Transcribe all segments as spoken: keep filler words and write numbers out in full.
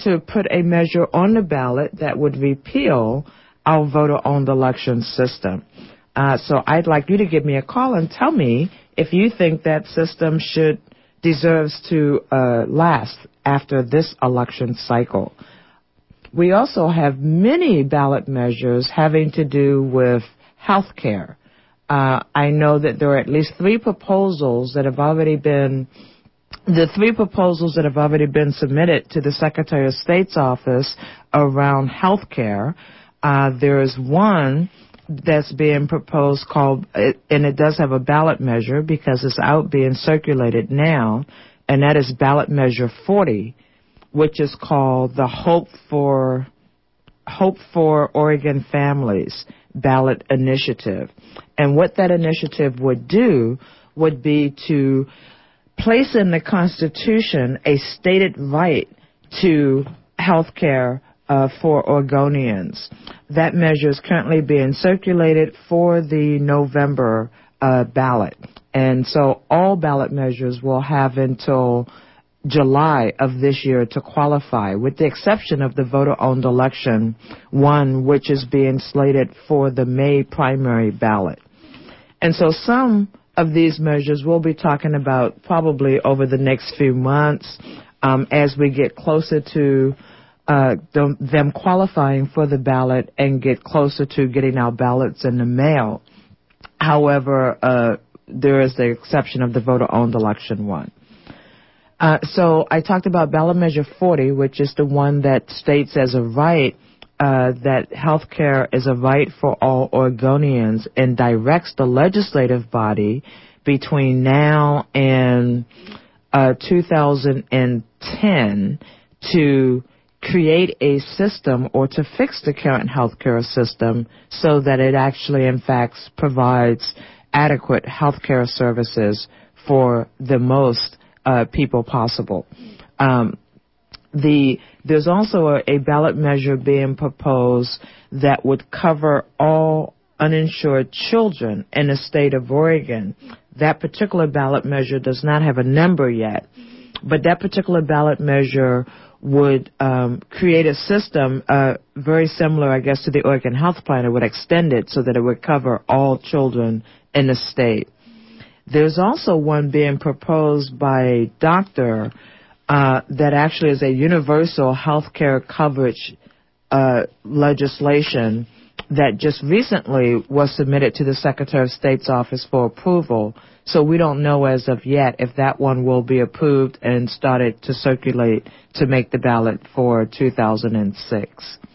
to put a measure on the ballot that would repeal our voter-owned election system. Uh, so I'd like you to give me a call and tell me if you think that system should deserves to uh, last after this election cycle. We also have many ballot measures having to do with health care. Uh, I know that there are at least three proposals that have already been, the three proposals that have already been submitted to the Secretary of State's office around health care. Uh, there's one that's being proposed called, and it does have a ballot measure because it's out being circulated now, and that is ballot measure forty, which is called the Hope for Hope for Oregon Families ballot initiative. And what that initiative would do would be to place in the Constitution a stated right to health care uh, for Oregonians. That measure is currently being circulated for the November uh, ballot. And so all ballot measures will have until July of this year to qualify, with the exception of the voter-owned election one, which is being slated for the May primary ballot. And so some of these measures we'll be talking about probably over the next few months um, as we get closer to uh, them, them qualifying for the ballot and get closer to getting our ballots in the mail. However, uh, there is the exception of the voter-owned election one. Uh, so I talked about ballot measure forty, which is the one that states as a right uh, that health care is a right for all Oregonians and directs the legislative body between now and uh, two thousand ten to create a system or to fix the current health care system so that it actually, in fact, provides adequate health care services for the most Uh, people possible. Um, the there's also a, a ballot measure being proposed that would cover all uninsured children in the state of Oregon. That particular ballot measure does not have a number yet, but that particular ballot measure would um, create a system uh, very similar, I guess, to the Oregon Health Plan. It would extend it so that it would cover all children in the state. There's also one being proposed by a doctor uh, that actually is a universal health care coverage uh, legislation that just recently was submitted to the Secretary of State's office for approval. So we don't know as of yet if that one will be approved and started to circulate to make the ballot for two thousand six.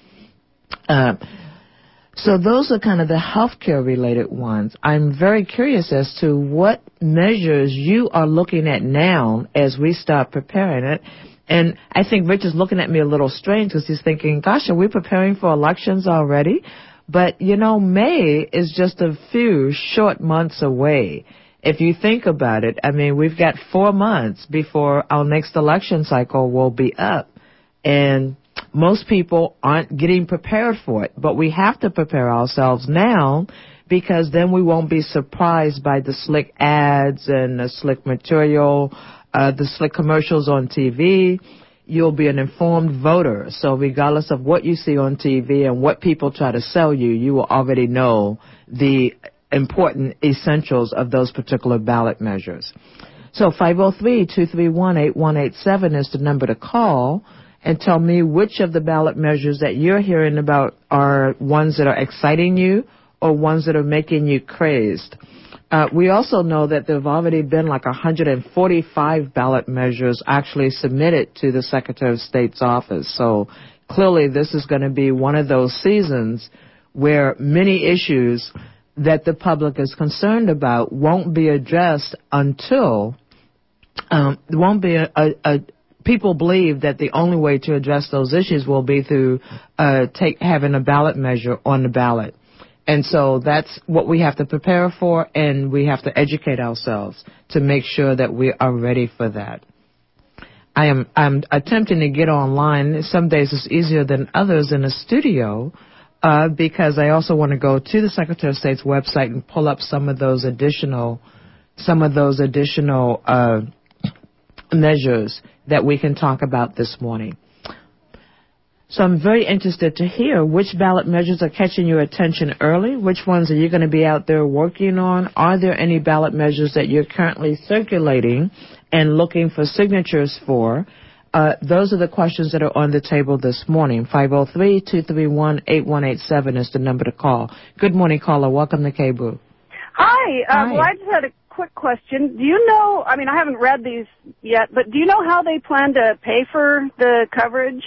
Uh, So those are kind of the healthcare related ones. I'm very curious as to what measures you are looking at now as we start preparing it. And I think Rich is looking at me a little strange because he's thinking, gosh, are we preparing for elections already? But, you know, May is just a few short months away. If you think about it, I mean, we've got four months before our next election cycle will be up. And most people aren't getting prepared for it, but we have to prepare ourselves now because then we won't be surprised by the slick ads and the slick material, uh, the slick commercials on T V. You'll be an informed voter. So regardless of what you see on T V and what people try to sell you, you will already know the important essentials of those particular ballot measures. So five oh three, two three one, eight one eight seven is the number to call. And tell me which of the ballot measures that you're hearing about are ones that are exciting you or ones that are making you crazed. Uh, we also know that there have already been like one hundred forty-five ballot measures actually submitted to the Secretary of State's office. So clearly this is going to be one of those seasons where many issues that the public is concerned about won't be addressed until, um, there won't be a, a, a people believe that the only way to address those issues will be through uh, take, having a ballot measure on the ballot. And so that's what we have to prepare for, and we have to educate ourselves to make sure that we are ready for that. I am I'm attempting to get online. Some days it's easier than others in the studio uh, because I also want to go to the Secretary of State's website and pull up some of those additional some of those additional uh, measures that we can talk about this morning. So I'm very interested to hear which ballot measures are catching your attention early, which ones are you going to be out there working on? Are there any ballot measures that you're currently circulating and looking for signatures for? Uh, those are the questions that are on the table this morning. five oh three, two three one, eight one eight seven is the number to call. Good morning, caller. Welcome to K B O O. Hi. Uh, Hi. Well, I just had a quick question. Do you know, I mean, I haven't read these yet, but do you know how they plan to pay for the coverage?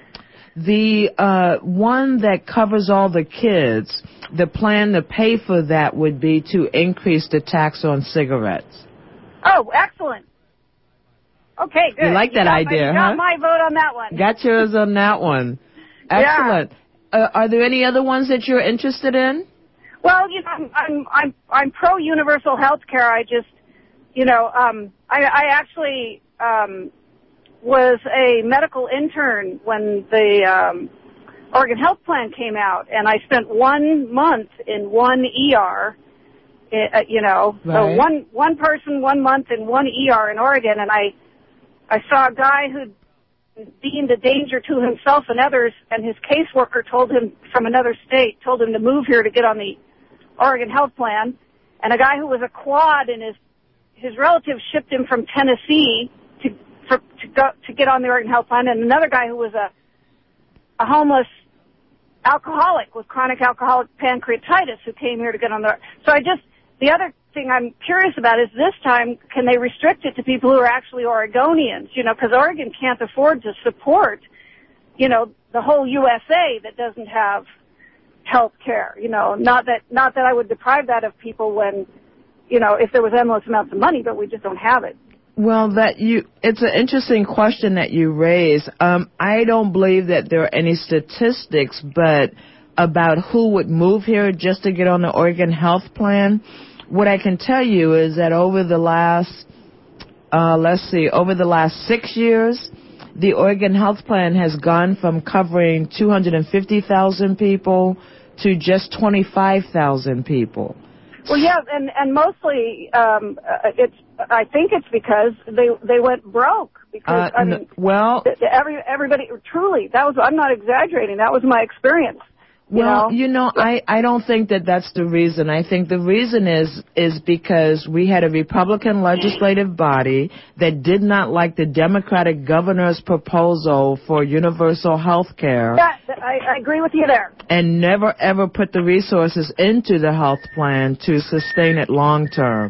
The uh, one that covers all the kids, the plan to pay for that would be to increase the tax on cigarettes. Oh, excellent. Okay, good. You like that you got idea, my, you huh? got my vote on that one. Got yours on that one. Excellent. Yeah. Uh, are there any other ones that you're interested in? Well, you know, I'm I'm I'm, I'm pro universal health care. I just, you know, um, I, I actually um, was a medical intern when the um, Oregon Health Plan came out, and I spent one month in one E R. Uh, you know, right. so one one person, one month in one E R in Oregon, and I I saw a guy who deemed a danger to himself and others, and his caseworker told him from another state, told him to move here to get on the Oregon Health Plan, and a guy who was a quad and his his relatives shipped him from Tennessee to for, to go to get on the Oregon Health Plan, and another guy who was a a homeless alcoholic with chronic alcoholic pancreatitis who came here to get on the. So I just the other thing I'm curious about is this time can they restrict it to people who are actually Oregonians? You know, because Oregon can't afford to support, you know, the whole U S A that doesn't have health care. You know, not that not that I would deprive that of people when, you know, if there was endless amounts of money, but we just don't have it. Well, that you, it's an interesting question that you raise. Um, I don't believe that there are any statistics, but about who would move here just to get on the Oregon Health Plan. What I can tell you is that over the last, uh, let's see, over the last six years, the Oregon Health Plan has gone from covering two hundred fifty thousand people to just twenty-five thousand people. Well, yeah, and and mostly um, uh, it's. I think it's because they they went broke. Because uh, I mean, well, every everybody truly that was. I'm not exaggerating. That was my experience. You well, know? you know, I, I don't think that that's the reason. I think the reason is is because we had a Republican legislative body that did not like the Democratic governor's proposal for universal health care. Yeah, I, I agree with you there. And never ever put the resources into the health plan to sustain it long term.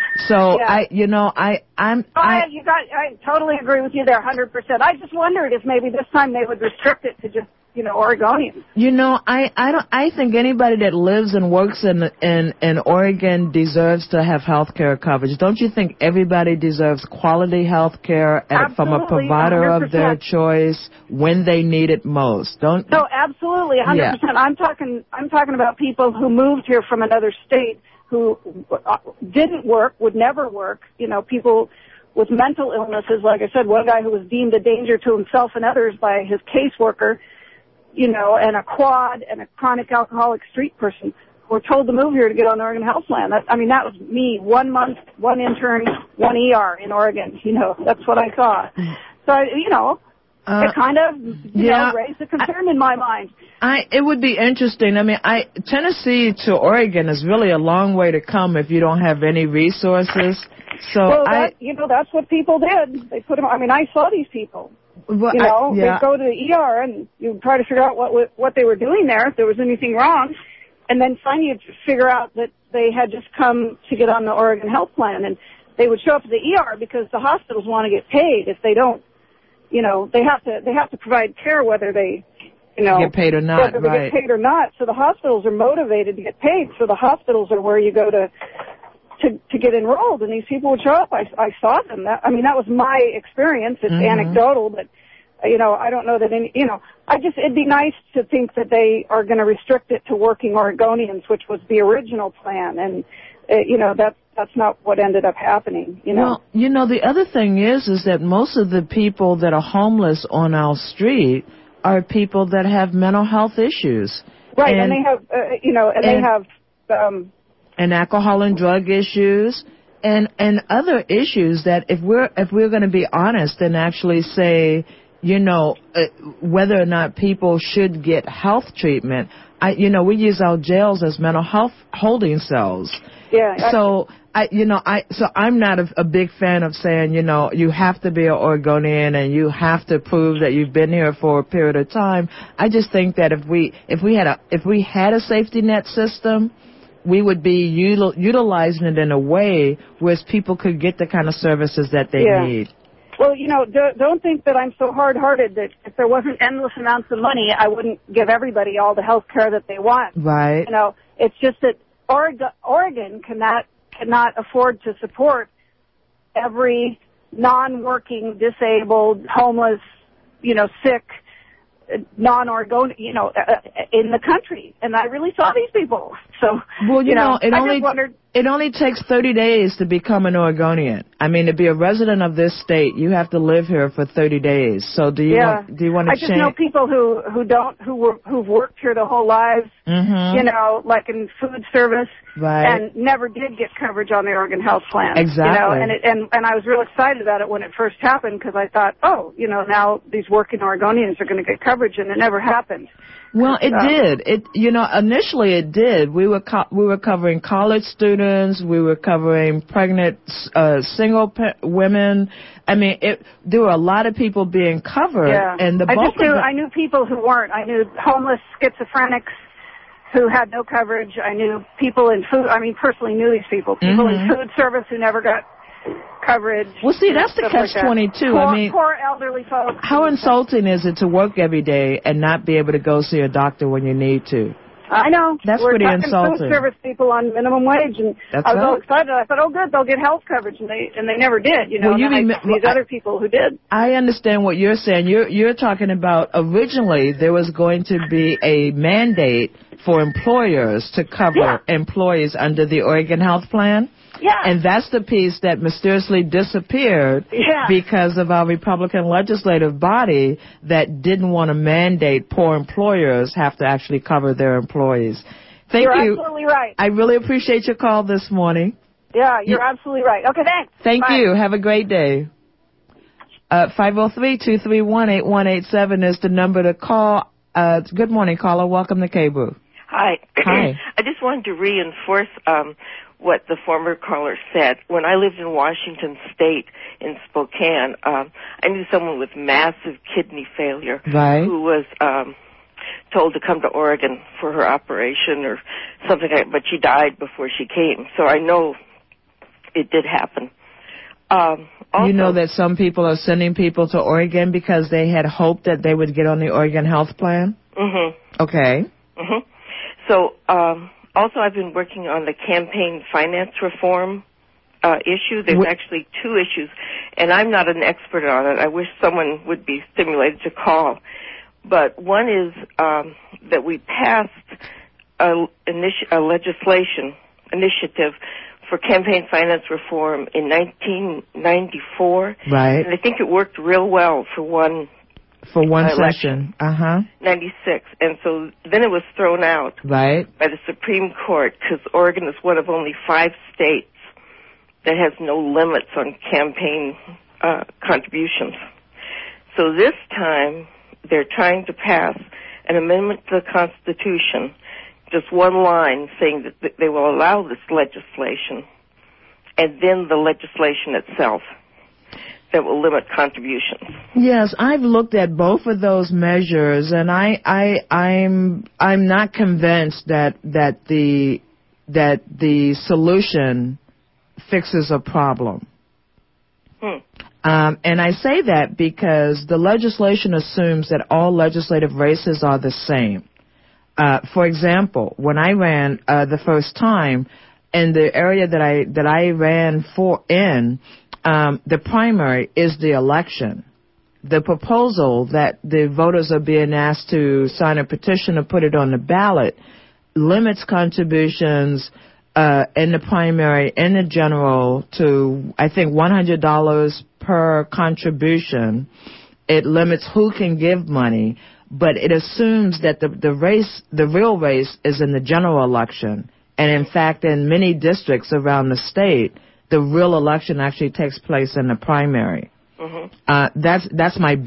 So yeah. I, you know, I, I'm. Oh, I, I, you got. I totally agree with you there, one hundred percent. I just wondered if maybe this time they would restrict it to just, you know, Oregonians. You know, I, I don't. I think anybody that lives and works in in in Oregon deserves to have health care coverage. Don't you think everybody deserves quality health care at, from a provider one hundred percent. of their choice when they need it most? Don't. No, absolutely, one hundred percent. Yeah. I'm talking. I'm talking about people who moved here from another state who didn't work, would never work. You know, people with mental illnesses. Like I said, one guy who was deemed a danger to himself and others by his caseworker. You know, and a quad and a chronic alcoholic street person who were told to move here to get on the Oregon Health Plan. That, I mean, that was me, one month, one intern, one E R in Oregon. You know, that's what I saw. So, you know, uh, it kind of, you yeah, know, raised a concern I, in my mind. I, it would be interesting. I mean, I, Tennessee to Oregon is really a long way to come if you don't have any resources. So well, I, that, you know, that's what people did. They put them, I mean, I saw these people. Well, you know, I, yeah. they'd go to the E R and you'd try to figure out what what they were doing there, if there was anything wrong, and then finally you'd figure out that they had just come to get on the Oregon Health Plan, and they would show up at the E R because the hospitals want to get paid. If they don't, you know, they have to they have to provide care whether they, you know, get paid or not, whether they right. get paid or not. So the hospitals are motivated to get paid. So the hospitals are where you go to. To, to get enrolled, and these people would show up. I, I saw them. That, I mean, that was my experience. It's mm-hmm. anecdotal, but, you know, I don't know that any, you know, I just, it'd be nice to think that they are going to restrict it to working Oregonians, which was the original plan, and, uh, you know, that's, that's not what ended up happening, you know. Well, you know, the other thing is, is that most of the people that are homeless on our street are people that have mental health issues. Right, and, and they have, uh, you know, and, and they have, um, and alcohol and drug issues and and other issues that if we're if we're going to be honest and actually say, you know, uh, whether or not people should get health treatment. I, you know, we use our jails as mental health holding cells. Yeah. So, I, you know, I, so I'm not a, a big fan of saying, you know, you have to be an Oregonian and you have to prove that you've been here for a period of time. I just think that if we, if we had a, if we had a safety net system, we would be util, utilizing it in a way where people could get the kind of services that they yeah. need. Well, you know, don't, don't think that I'm so hard-hearted that if there wasn't endless amounts of money, I wouldn't give everybody all the health care that they want. Right. You know, it's just that Oregon, Oregon cannot cannot afford to support every non-working, disabled, homeless, you know, sick, non-Oregon, you know, uh, in the country. And I really saw these people. So, well, you, you know, know, it I only just wondered. It only takes thirty days to become an Oregonian. I mean, to be a resident of this state, you have to live here for thirty days. So do you yeah. want, do you want to I change? just know people who, who don't, who were, who've worked here their whole lives, mm-hmm. you know, like in food service, right. and never did get coverage on the Oregon Health Plan. Exactly. You know, and, it, and, and I was real excited about it when it first happened because I thought, oh, you know, now these working Oregonians are going to get coverage, and it never happened. Well, it um, did. It, you know, initially it did. We were co- we were covering college students. We were covering pregnant uh, single pe- women. I mean, it, there were a lot of people being covered. Yeah. And the I bulk just knew of the- I knew people who weren't. I knew homeless schizophrenics who had no coverage. I knew people in food. I mean, personally knew these people. People mm-hmm. in food service who never got coverage. Well, see, that's the catch twenty-two. Poor, I mean, poor elderly folks. how insulting is it to work every day and not be able to go see a doctor when you need to? I know. That's We're pretty talking insulting. Food service people on minimum wage, and That's I was right. all excited. I thought, oh, good, they'll get health coverage, and they and they never did. You know, Well, you and then mean, I, these well, other people who did. I understand what you're saying. You're you're talking about originally there was going to be a mandate for employers to cover Yeah. employees under the Oregon Health Plan. Yeah. And that's the piece that mysteriously disappeared Yeah. because of our Republican legislative body that didn't want to mandate poor employers have to actually cover their employees. Thank you're you. absolutely right. I really appreciate your call this morning. Yeah, you're absolutely right. Okay, thanks. Thank Bye. you. Have a great day. Uh, five oh three, two three one, eight one eight seven is the number to call. Uh, good morning, caller. Welcome to K B U. Hi. Hi. I just wanted to reinforce um, what the former caller said. When I lived in Washington State in Spokane, um, I knew someone with massive kidney failure Right. who was um, told to come to Oregon for her operation or something like that, but she died before she came. So I know it did happen. Um, also, you know that some people are sending people to Oregon because they had hoped that they would get on the Oregon Health Plan? Mm-hmm. Okay. Mm-hmm. So, um, also I've been working on the campaign finance reform uh, issue. There's Wh- actually two issues, and I'm not an expert on it. I wish someone would be stimulated to call. But one is um, that we passed a, initi- a legislation initiative for campaign finance reform in nineteen ninety-four. Right. And I think it worked real well for one For one election. session. Uh-huh. ninety-six. And so then it was thrown out Right. by the Supreme Court because Oregon is one of only five states that has no limits on campaign uh, contributions. So this time they're trying to pass an amendment to the Constitution, just one line saying that they will allow this legislation, and then the legislation itself that will limit contributions. Yes, I've looked at both of those measures, and I, I, I'm, I'm not convinced that that the that the solution fixes a problem. Hmm. Um, and I say that because the legislation assumes that all legislative races are the same. Uh, for example, when I ran uh, the first time, in the area that I that I ran for in, um, the primary is the election. The proposal that the voters are being asked to sign a petition or put it on the ballot limits contributions uh, in the primary and the general to, I think, one hundred dollars per contribution. It limits who can give money, but it assumes that the, the race, the real race, is in the general election. And in fact, in many districts around the state, the real election actually takes place in the primary. Mm-hmm. Uh, that's that's my big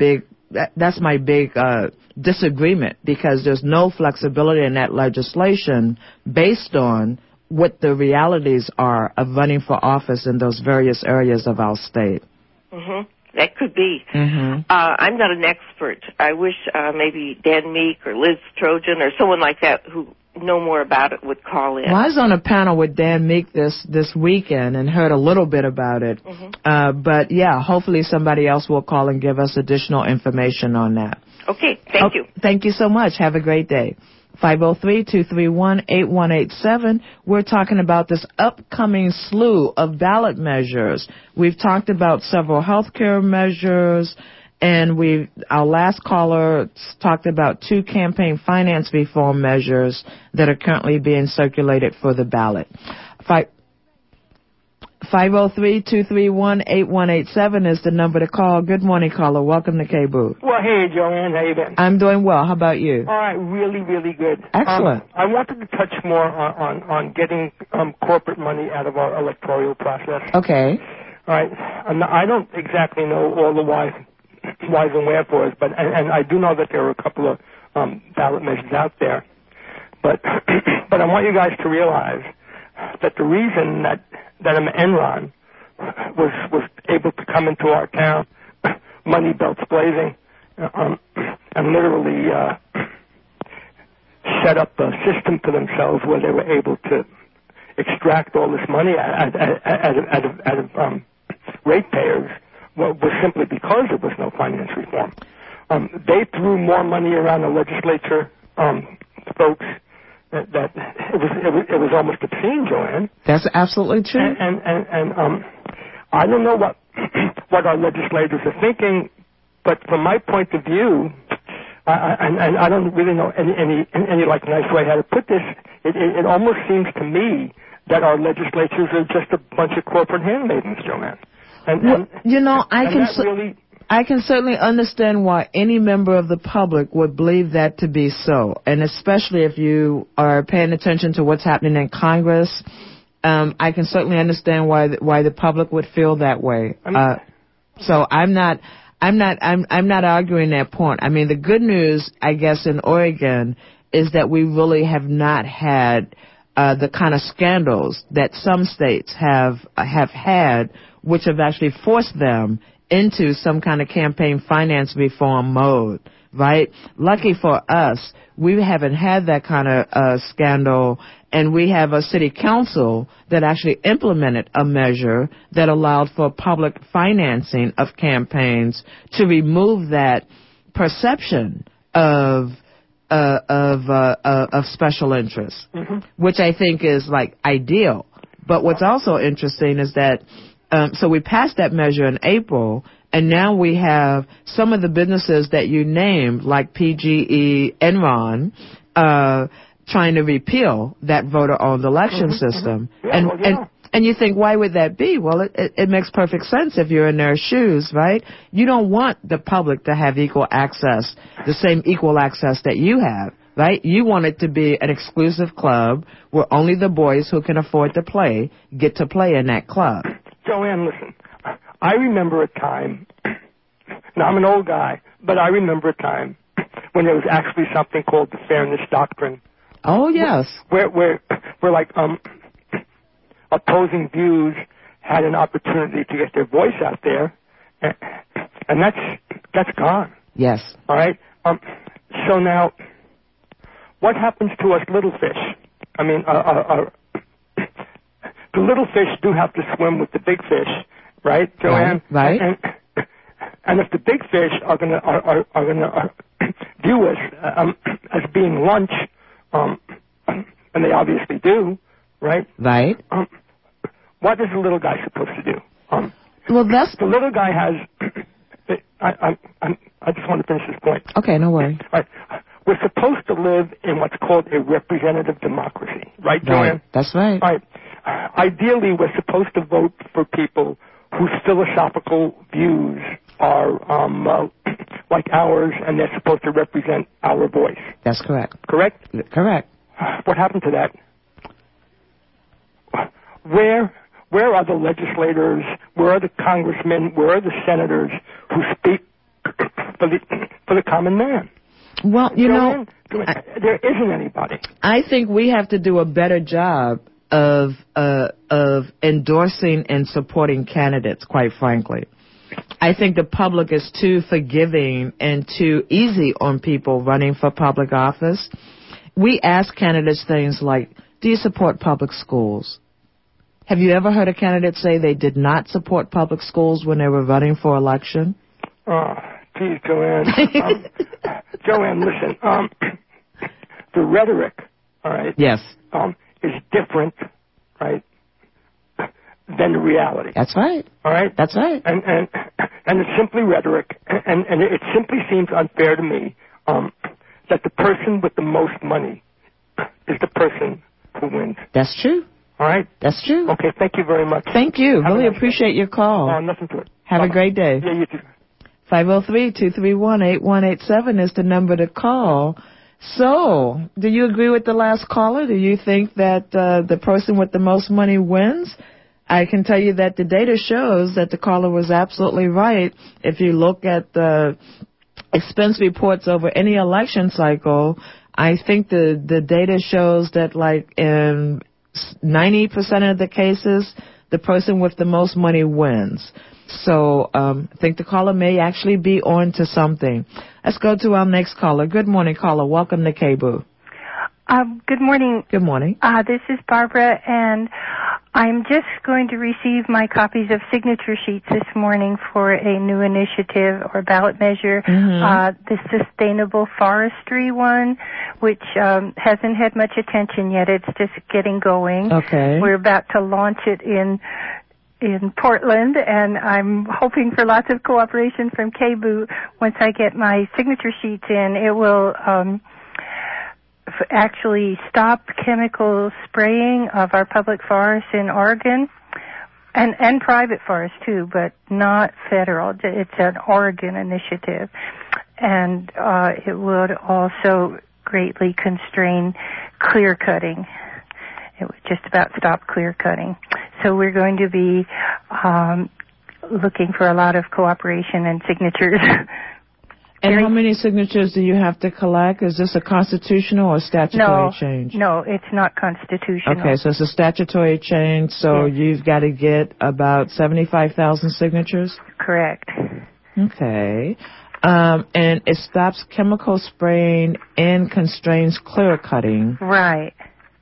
that, that's my big uh, disagreement, because there's no flexibility in that legislation based on what the realities are of running for office in those various areas of our state. Mm-hmm. That could be. Mm-hmm. Uh, I'm not an expert. I wish uh, maybe Dan Meek or Liz Trojan or someone like that who know more about it would call in. Well, I was on a panel with Dan Meek this, this weekend and heard a little bit about it. Mm-hmm. Uh, but, yeah, hopefully somebody else will call and give us additional information on that. Okay, thank oh, you. Thank you so much. Have a great day. five oh three, two three one, eight one eight seven. We're talking about this upcoming slew of ballot measures. We've talked about several health care measures, and we our last caller talked about two campaign finance reform measures that are currently being circulated for the ballot. Five, five oh three, two three one, eight one eight seven is the number to call. Good morning, caller. Welcome to K-Booth. Well, hey, Joanne. How you been? I'm doing well. How about you? All right, really, really good. Excellent. Um, I wanted to touch more on, on, on getting um, corporate money out of our electoral process. Okay. All right. I'm not, I don't exactly know all the whys, whys and wherefores, but and, and I do know that there are a couple of um, ballot measures out there. But but I want you guys to realize that the reason that that Enron was was able to come into our town, money belts blazing, um, and literally uh, set up a system for themselves where they were able to extract all this money out, out, out of, out of, out of um, ratepayers was simply because there was no finance reform. Um, they threw more money around the legislature, um, folks. That, that it was, it was it was almost obscene, Joanne. That's absolutely true. And and and, and um, I don't know what what our legislators are thinking, but from my point of view, I, I, and, and I don't really know any any any like nice way how to put this. It, it, it almost seems to me that our legislatures are just a bunch of corporate handmaidens, Joanne. And, well, and you know, I and can. that really, I can certainly understand why any member of the public would believe that to be so, and especially if you are paying attention to what's happening in Congress. Um, I can certainly understand why the, why the public would feel that way. Uh, so I'm not, I'm not, I'm, I'm not arguing that point. I mean, the good news, I guess, in Oregon is that we really have not had uh, the kind of scandals that some states have have had, which have actually forced them into some kind of campaign finance reform mode, right? Lucky for us, we haven't had that kind of uh, scandal, and we have a city council that actually implemented a measure that allowed for public financing of campaigns to remove that perception of uh, of uh, uh, of special interests, mm-hmm. which I think is like ideal. But what's also interesting is that Um, so we passed that measure in April, and now we have some of the businesses that you named, like P G E, Enron, uh, trying to repeal that voter-owned election mm-hmm, system. Mm-hmm. Yeah, and, well, yeah. and and you think, why would that be? Well, it, it, it makes perfect sense if you're in their shoes, right? You don't want the public to have equal access, the same equal access that you have. Right? You want it to be an exclusive club where only the boys who can afford to play get to play in that club. Joanne, listen, I remember a time, now I'm an old guy, but I remember a time when there was actually something called the Fairness Doctrine. Oh, yes. Where, where, where like, um, opposing views had an opportunity to get their voice out there, and, and that's, that's gone. Yes. All right? Um, so now, what happens to us little fish? I mean, uh, uh, uh, the little fish do have to swim with the big fish, right, Joanne? Right. right. And, and if the big fish are going to are, are, are going to uh, view us um, as being lunch, um, and they obviously do, right? Right. Um, what is the little guy supposed to do? Um, well, that's the little guy has. I, I, I, I just want to finish this point. Okay, no worry. All right. We're supposed to live in what's called a representative democracy, right, Joanne? Right. That's right. All right. Ideally, we're supposed to vote for people whose philosophical views are um, uh, like ours, and they're supposed to represent our voice. That's correct. Correct? Correct. What happened to that? Where where are the legislators? Where are the congressmen? Where are the senators who speak for the for the common man. Well, you Joanne, know, Joanne, I, there isn't anybody. I think we have to do a better job of uh, of endorsing and supporting candidates, quite frankly. I think the public is too forgiving and too easy on people running for public office. We ask candidates things like, do you support public schools? Have you ever heard a candidate say they did not support public schools when they were running for election? Oh, geez, Joanne. Um, Joanne, listen. Um, the rhetoric, all right, Yes. um, is different, right, than the reality. That's right. All right? That's right. And and and it's simply rhetoric, and and it simply seems unfair to me um, that the person with the most money is the person who wins. That's true. All right? That's true. Okay, thank you very much. Thank you. Have a Really nice appreciate day. your call. Uh, nothing to it. Have Bye-bye. a great day. Yeah, you too. five oh three, two three one, eight one eight seven is the number to call. So, do you agree with the last caller? Do you think that uh, the person with the most money wins? I can tell you that the data shows that the caller was absolutely right. If you look at the expense reports over any election cycle, I think the, the data shows that like in ninety percent of the cases, the person with the most money wins. So um, I think the caller may actually be on to something. Let's go to our next caller. Good morning, caller. Welcome to K B O O. Um, good morning. Good morning. Uh, this is Barbara, and I'm just going to receive my copies of signature sheets this morning for a new initiative or ballot measure, Mm-hmm. uh, the Sustainable Forestry one, which um, hasn't had much attention yet. It's just getting going. Okay. We're about to launch it in in Portland, and I'm hoping for lots of cooperation from K B O O. Once I get my signature sheets in, it will um, f- actually stop chemical spraying of our public forests in Oregon, and, and private forests too, but not federal. It's an Oregon initiative. And uh, it would also greatly constrain clear cutting. It would just about stop clear cutting. So we're going to be um, looking for a lot of cooperation and signatures. And Very- how many signatures do you have to collect? Is this a constitutional or statutory no, change? no, it's not constitutional. Okay, so it's a statutory change, so Yes. you've got to get about seventy-five thousand signatures? Correct. Okay. Um, and it stops chemical spraying and constrains clear cutting. Right.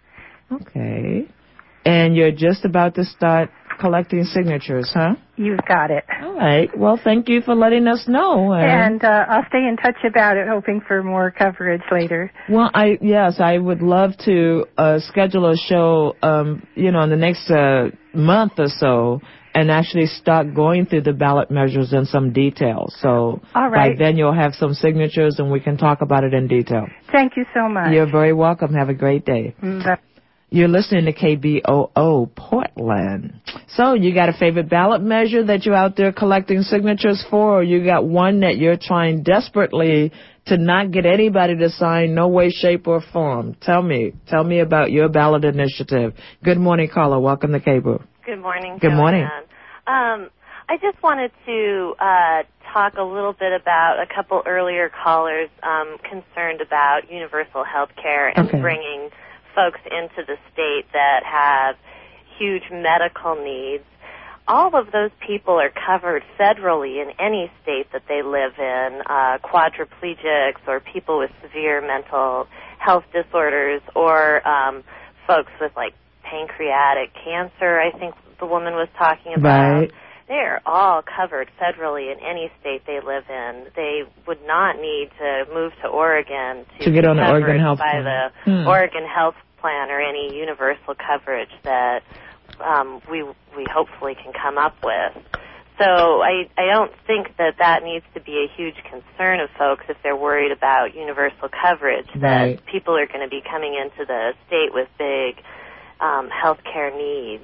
Okay. And you're just about to start collecting signatures, huh? You've got it. All right. Well, thank you for letting us know. And uh, I'll stay in touch about it, hoping for more coverage later. Well, I yes, I would love to uh, schedule a show, um, you know, in the next uh, month or so, and actually start going through the ballot measures in some detail. So All right. by then you'll have some signatures, and we can talk about it in detail. Thank you so much. You're very welcome. Have a great day. Bye. You're listening to K B O O Portland. So you got a favorite ballot measure that you're out there collecting signatures for, or you got one that you're trying desperately to not get anybody to sign, no way, shape, or form? Tell me. Tell me about your ballot initiative. Good morning, caller. Welcome to K B O O. Good morning, Good morning. Joanne. Um, I just wanted to uh, talk a little bit about a couple earlier callers um, concerned about universal health care and Okay. bringing folks into the state that have huge medical needs. All of those people are covered federally in any state that they live in, uh, quadriplegics or people with severe mental health disorders or um, folks with, like, pancreatic cancer, I think the woman was talking about. Right. They are all covered federally in any state they live in. They would not need to move to Oregon to, To get be on the covered Oregon Health by Plan. the Hmm. Oregon Health Plan or any universal coverage that um, we we hopefully can come up with. So I I don't think that that needs to be a huge concern of folks if they're worried about universal coverage. Right. That people are going to be coming into the state with big um, health care needs.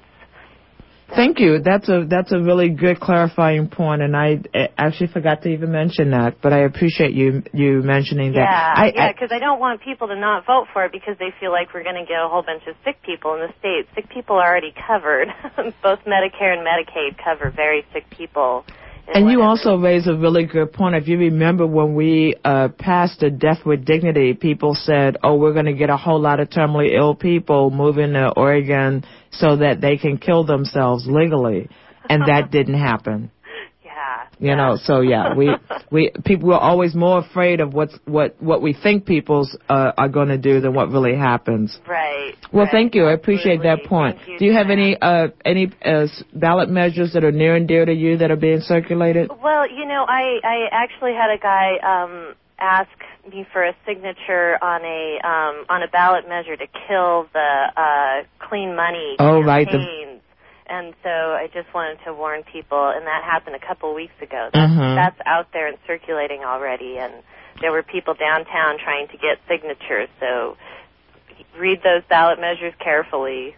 Thank you. That's a that's a really good clarifying point, and I uh, actually forgot to even mention that, but I appreciate you you mentioning that. Yeah, I, yeah, I, because I don't want people to not vote for it because they feel like we're going to get a whole bunch of sick people in the state. Sick people are already covered. Both Medicare and Medicaid cover very sick people And you whatever. also raise a really good point. If you remember when we uh, passed the Death with Dignity, people said, oh, we're going to get a whole lot of terminally ill people moving to Oregon so that they can kill themselves legally. And that didn't happen. Yeah. You yeah. know, so yeah, we, we, people are always more afraid of what's, what, what we think people's, uh, are going to do than what really happens. Right. Well, right. thank you. I appreciate Absolutely. that point. Thank you, Do you have Joanne. any, uh, any, uh, ballot measures that are near and dear to you that are being circulated? Well, you know, I, I actually had a guy, um, ask me for a signature on a, um, on a ballot measure to kill the, uh, clean money Oh, right. campaigns. The And so I just wanted to warn people, and that happened a couple weeks ago. That's, uh-huh. that's out there and circulating already, and there were people downtown trying to get signatures, so read those ballot measures carefully.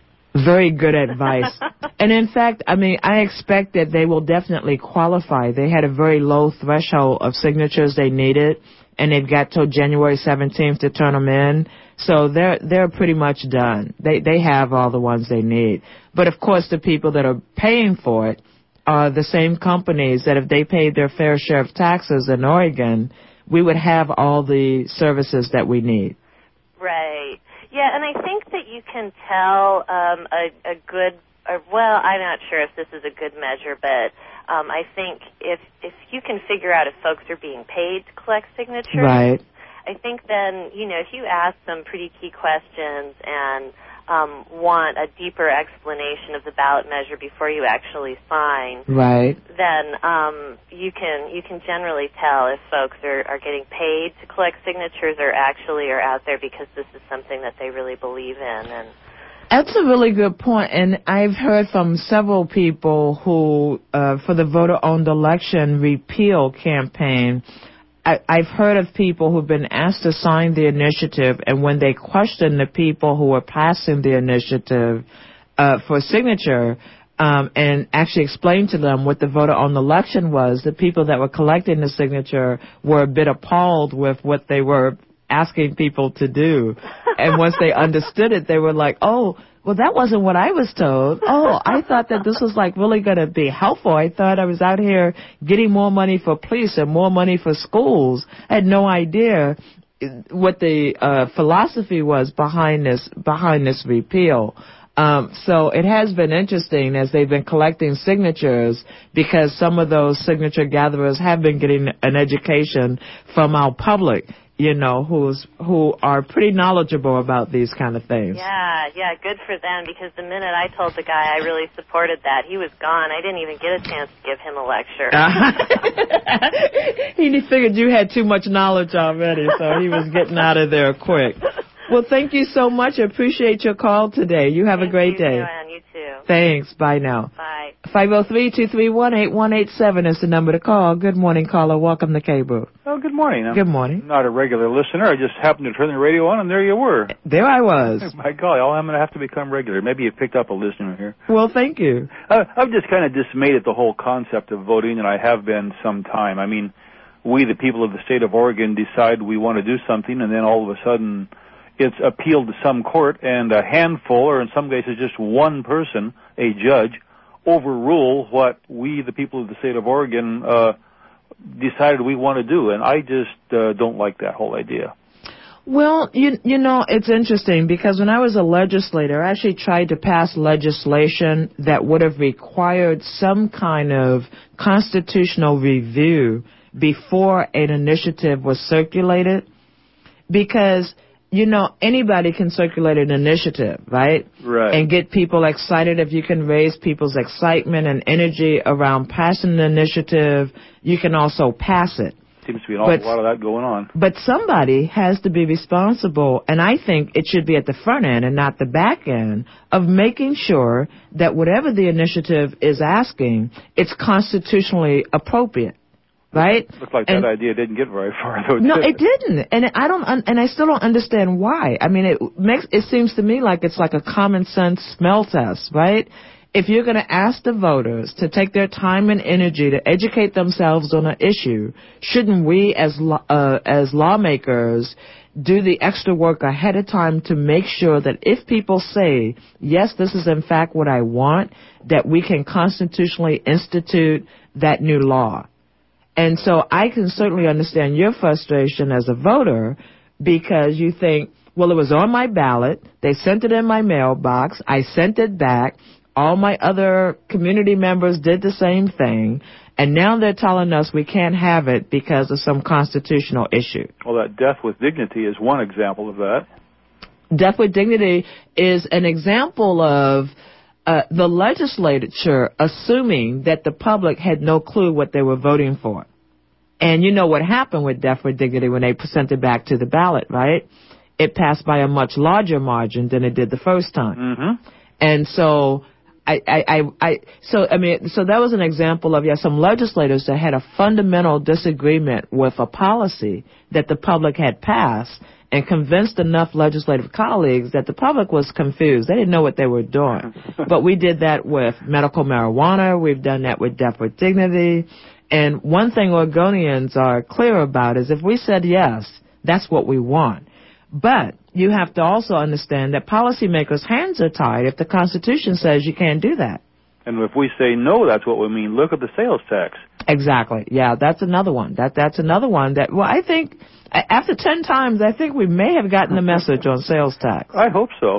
Very good advice. And in fact, I mean, I expect that they will definitely qualify. They had a very low threshold of signatures they needed, and they've got till January seventeenth to turn them in. So they're they're pretty much done. They they have all the ones they need. But of course, the people that are paying for it are the same companies that if they paid their fair share of taxes in Oregon, we would have all the services that we need. Right. Yeah, and I think that you can tell um, a, a good, or, well, I'm not sure if this is a good measure, but um, I think if if you can figure out if folks are being paid to collect signatures, Right. I think then, you know, if you ask some pretty key questions and um, want a deeper explanation of the ballot measure before you actually sign, Right. then um, you can you can generally tell if folks are, are getting paid to collect signatures or actually are out there because this is something that they really believe in. And that's a really good point, and I've heard from several people who, uh, for the voter-owned election repeal campaign, I, I've heard of people who've been asked to sign the initiative, and when they question the people who are passing the initiative uh, for signature um, and actually explain to them what the voter-owned election was, the people that were collecting the signature were a bit appalled with what they were asking people to do. And once they understood it, they were like, oh, well, that wasn't what I was told. Oh, I thought that this was like really going to be helpful. I thought I was out here getting more money for police and more money for schools. I had no idea what the uh, philosophy was behind this behind this repeal. Um, so it has been interesting as they've been collecting signatures because some of those signature gatherers have been getting an education from our public, you know, who's who are pretty knowledgeable about these kind of things. Yeah, yeah, good for them, because the minute I told the guy I really supported that, he was gone. I didn't even get a chance to give him a lecture. He figured you had too much knowledge already, so he was getting out of there quick. Well, thank you so much. I appreciate your call today. You have Thank a great you, day. Joanne. You too. Thanks. Bye now. Bye. five oh three, two three one, eight one eight seven is the number to call. Good morning, caller. Welcome to K-Boo. Oh, good morning. I'm Good morning. not a regular listener. I just happened to turn the radio on, and there you were. There I was. My God, I'm going to have to become regular. Maybe you picked up a listener here. Well, thank you. Uh, I'm just kind of dismayed at the whole concept of voting, and I have been some time. I mean, we, the people of the state of Oregon, decide we want to do something, and then all of a sudden it's appealed to some court, and a handful, or in some cases just one person, a judge, overrule what we, the people of the state of Oregon, uh, decided we want to do. And I just uh, don't like that whole idea. Well, you you know, it's interesting because when I was a legislator, I actually tried to pass legislation that would have required some kind of constitutional review before an initiative was circulated, because you know, anybody can circulate an initiative, right? Right. And get people excited. If you can raise people's excitement and energy around passing the initiative, you can also pass it. Seems to be an awful But- lot of that going on. But somebody has to be responsible, and I think it should be at the front end and not the back end, of making sure that whatever the initiative is asking, it's constitutionally appropriate. Right? Looks like and, that idea didn't get very far, though. No, did it didn't, and I don't, un- and I still don't understand why. I mean, it makes it seems to me like it's like a common sense smell test, right? If you're going to ask the voters to take their time and energy to educate themselves on an issue, shouldn't we, as lo- uh, as lawmakers, do the extra work ahead of time to make sure that if people say, yes, this is in fact what I want, that we can constitutionally institute that new law. And so I can certainly understand your frustration as a voter because you think, well, it was on my ballot. They sent it in my mailbox. I sent it back. All my other community members did the same thing. And now they're telling us we can't have it because of some constitutional issue. Well, that death with dignity is one example of that. Death with dignity is an example of uh, the legislature assuming that the public had no clue what they were voting for. And you know what happened with death with dignity when they sent it back to the ballot, right? It passed by a much larger margin than it did the first time. Mm-hmm. And so... I, I, I, so, I mean, so that was an example of, yeah, some legislators that had a fundamental disagreement with a policy that the public had passed and convinced enough legislative colleagues that the public was confused. They didn't know what they were doing. But we did that with medical marijuana. We've done that with death with dignity. And one thing Oregonians are clear about is if we said yes, that's what we want. But you have to also understand that policymakers' hands are tied if the Constitution says you can't do that. And if we say no, that's what we mean. Look at the sales tax. Exactly. Yeah, that's another one. That That's another one that, well, I think after ten times, I think we may have gotten the message on sales tax. I hope so.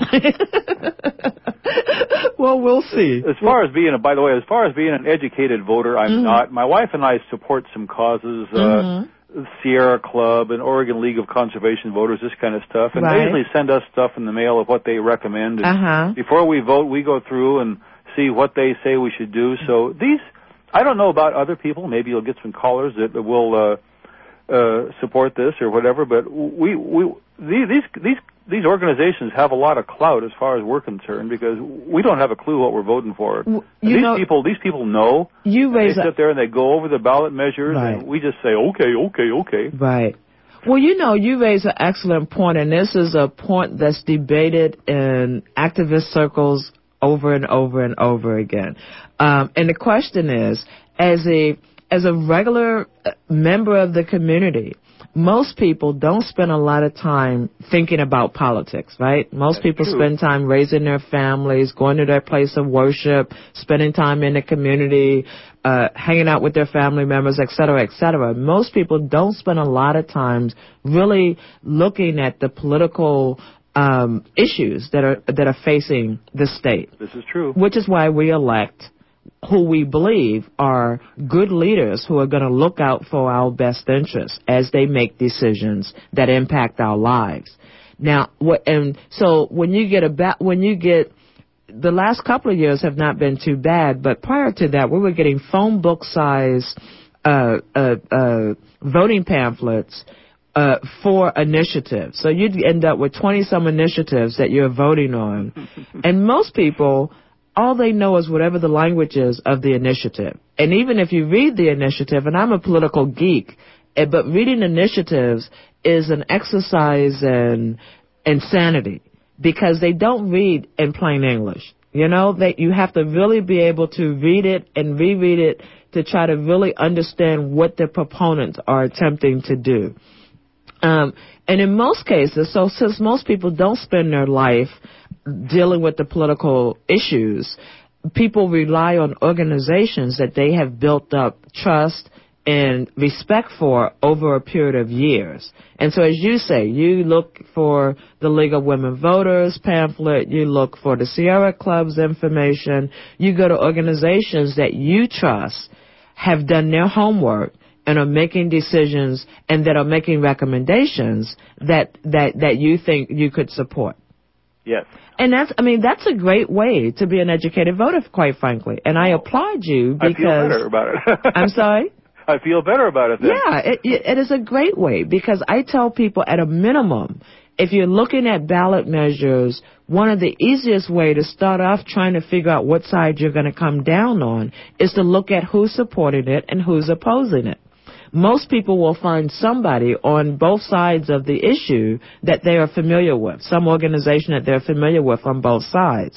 Well, we'll see. As far as being, a, by the way, as far as being an educated voter, I'm mm-hmm. not. My wife and I support some causes, uh, mm-hmm. Sierra Club and Oregon League of Conservation Voters, this kind of stuff. And right. they usually send us stuff in the mail of what they recommend. And uh-huh. before we vote, we go through and see what they say we should do. So these, I don't know about other people. Maybe you'll get some callers that will uh, uh, support this or whatever. But we, we, these, these, these organizations have a lot of clout as far as we're concerned because we don't have a clue what we're voting for. You these know, people, these people know. You raise they sit there and they go over the ballot measures, right. and we just say, okay, okay, okay. Right. Well, you know, you raise an excellent point, and this is a point that's debated in activist circles over and over and over again. Um, and the question is, as a as a regular member of the community, most people don't spend a lot of time thinking about politics, right? Most That's people true. spend time raising their families, going to their place of worship, spending time in the community, uh, hanging out with their family members, et cetera, et cetera. Most people don't spend a lot of time really looking at the political um, issues that are that are facing the state. This is true. Which is why we elect who we believe are good leaders who are going to look out for our best interests as they make decisions that impact our lives. Now, what, and so when you get a ba- when you get the last couple of years have not been too bad, but prior to that, we were getting phone book size uh, uh, uh, voting pamphlets uh, for initiatives. So you'd end up with twenty some initiatives that you're voting on, and most people, all they know is whatever the language is of the initiative. And even if you read the initiative, and I'm a political geek, but reading initiatives is an exercise in insanity because they don't read in plain English. You know, that you have to really be able to read it and reread it to try to really understand what the proponents are attempting to do. Um, and in most cases, so since most people don't spend their life dealing with the political issues, people rely on organizations that they have built up trust and respect for over a period of years. And so as you say, you look for the League of Women Voters pamphlet, you look for the Sierra Club's information, you go to organizations that you trust, have done their homework, and are making decisions and that are making recommendations that, that, that you think you could support. Yes. And that's, I mean, that's a great way to be an educated voter, quite frankly. And I applaud you because... I feel better about it. I'm sorry? I feel better about it then. Yeah, it, it is a great way because I tell people at a minimum, if you're looking at ballot measures, one of the easiest way to start off trying to figure out what side you're going to come down on is to look at who's supporting it and who's opposing it. Most people will find somebody on both sides of the issue that they are familiar with, some organization that they're familiar with on both sides.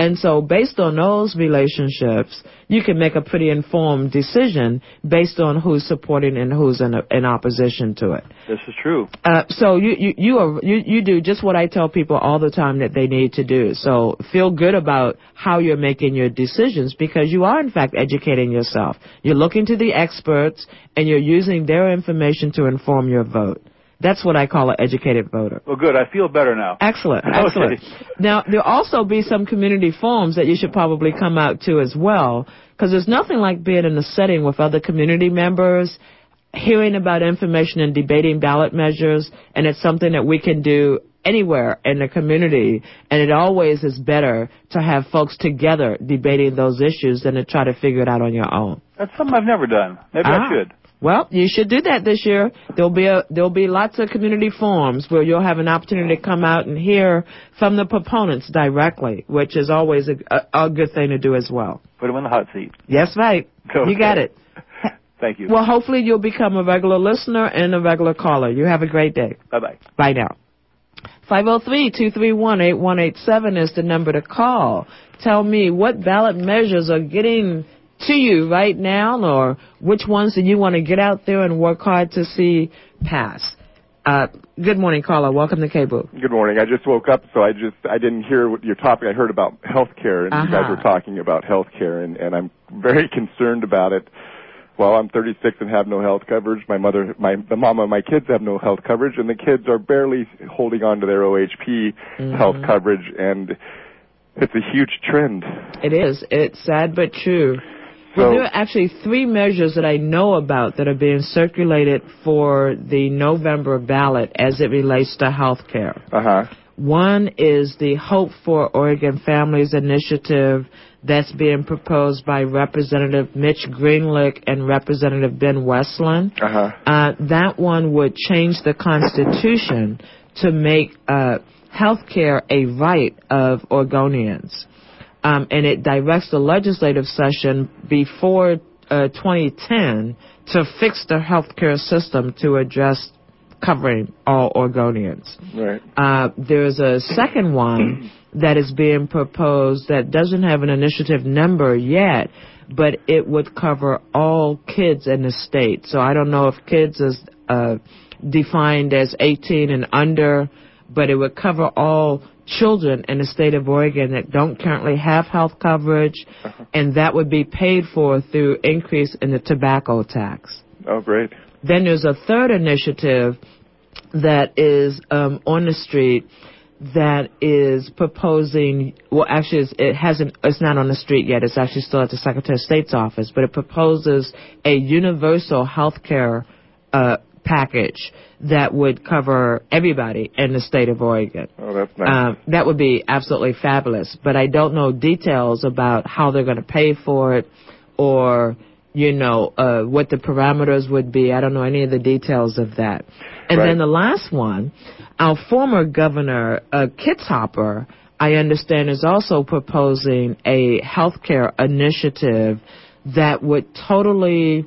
And so based on those relationships, you can make a pretty informed decision based on who's supporting and who's in, in opposition to it. This is true. Uh, so you, you, you, are, you, you do just what I tell people all the time that they need to do. So feel good about how you're making your decisions because you are, in fact, educating yourself. You're looking to the experts, and you're using their information to inform your vote. That's what I call an educated voter. Well, good. I feel better now. Excellent. Excellent. Okay. Now, there'll also be some community forums that you should probably come out to as well, because there's nothing like being in a setting with other community members, hearing about information and debating ballot measures, and it's something that we can do anywhere in the community, and it always is better to have folks together debating those issues than to try to figure it out on your own. That's something I've never done. Maybe ah. I should. Well, you should do that this year. There'll be a, there'll be lots of community forums where you'll have an opportunity to come out and hear from the proponents directly, which is always a, a, a good thing to do as well. Put them in the hot seat. Yes, right. Okay. You got it. Thank you. Well, hopefully you'll become a regular listener and a regular caller. You have a great day. Bye-bye. Bye now. five oh three, two three one, eight one eight seven is the number to call. Tell me what ballot measures are getting to you right now, or which ones do you want to get out there and work hard to see pass? Uh, good morning, caller. Welcome to K-Boo. Good morning. I just woke up, so I just I didn't hear what your topic. I heard about health care, and uh-huh. you guys were talking about health care, and, and I'm very concerned about it. Well, I'm thirty-six and have no health coverage. My mother, my the mom of my kids have no health coverage, and the kids are barely holding on to their O H P mm-hmm. health coverage, and it's a huge trend. It is. It's sad but true. Well, So, there are actually three measures that I know about that are being circulated for the November ballot as it relates to health care. Uh-huh. One is the Hope for Oregon Families Initiative that's being proposed by Representative Mitch Greenlick and Representative Ben Westland. Uh-huh. Uh, that one would change the Constitution to make uh, health care a right of Oregonians. Um, and it directs the legislative session before uh, twenty ten to fix the health care system to address covering all Oregonians. Right. Uh, there's a second one that is being proposed that doesn't have an initiative number yet, but it would cover all kids in the state. So I don't know if kids is uh, defined as eighteen and under, but it would cover all children in the state of Oregon that don't currently have health coverage, uh-huh. and that would be paid for through increase in the tobacco tax. Oh, great. Then there's a third initiative that is um, on the street that is proposing, well, actually it's, it hasn't, it's not on the street yet. It's actually still at the Secretary of State's office, but it proposes a universal health care uh, package that would cover everybody in the state of Oregon. Oh, that's nice. Um, that would be absolutely fabulous, but I don't know details about how they're going to pay for it or, you know, uh, what the parameters would be. I don't know any of the details of that. And right. then the last one, our former governor, uh, Kitzhaber, I understand, is also proposing a health care initiative that would totally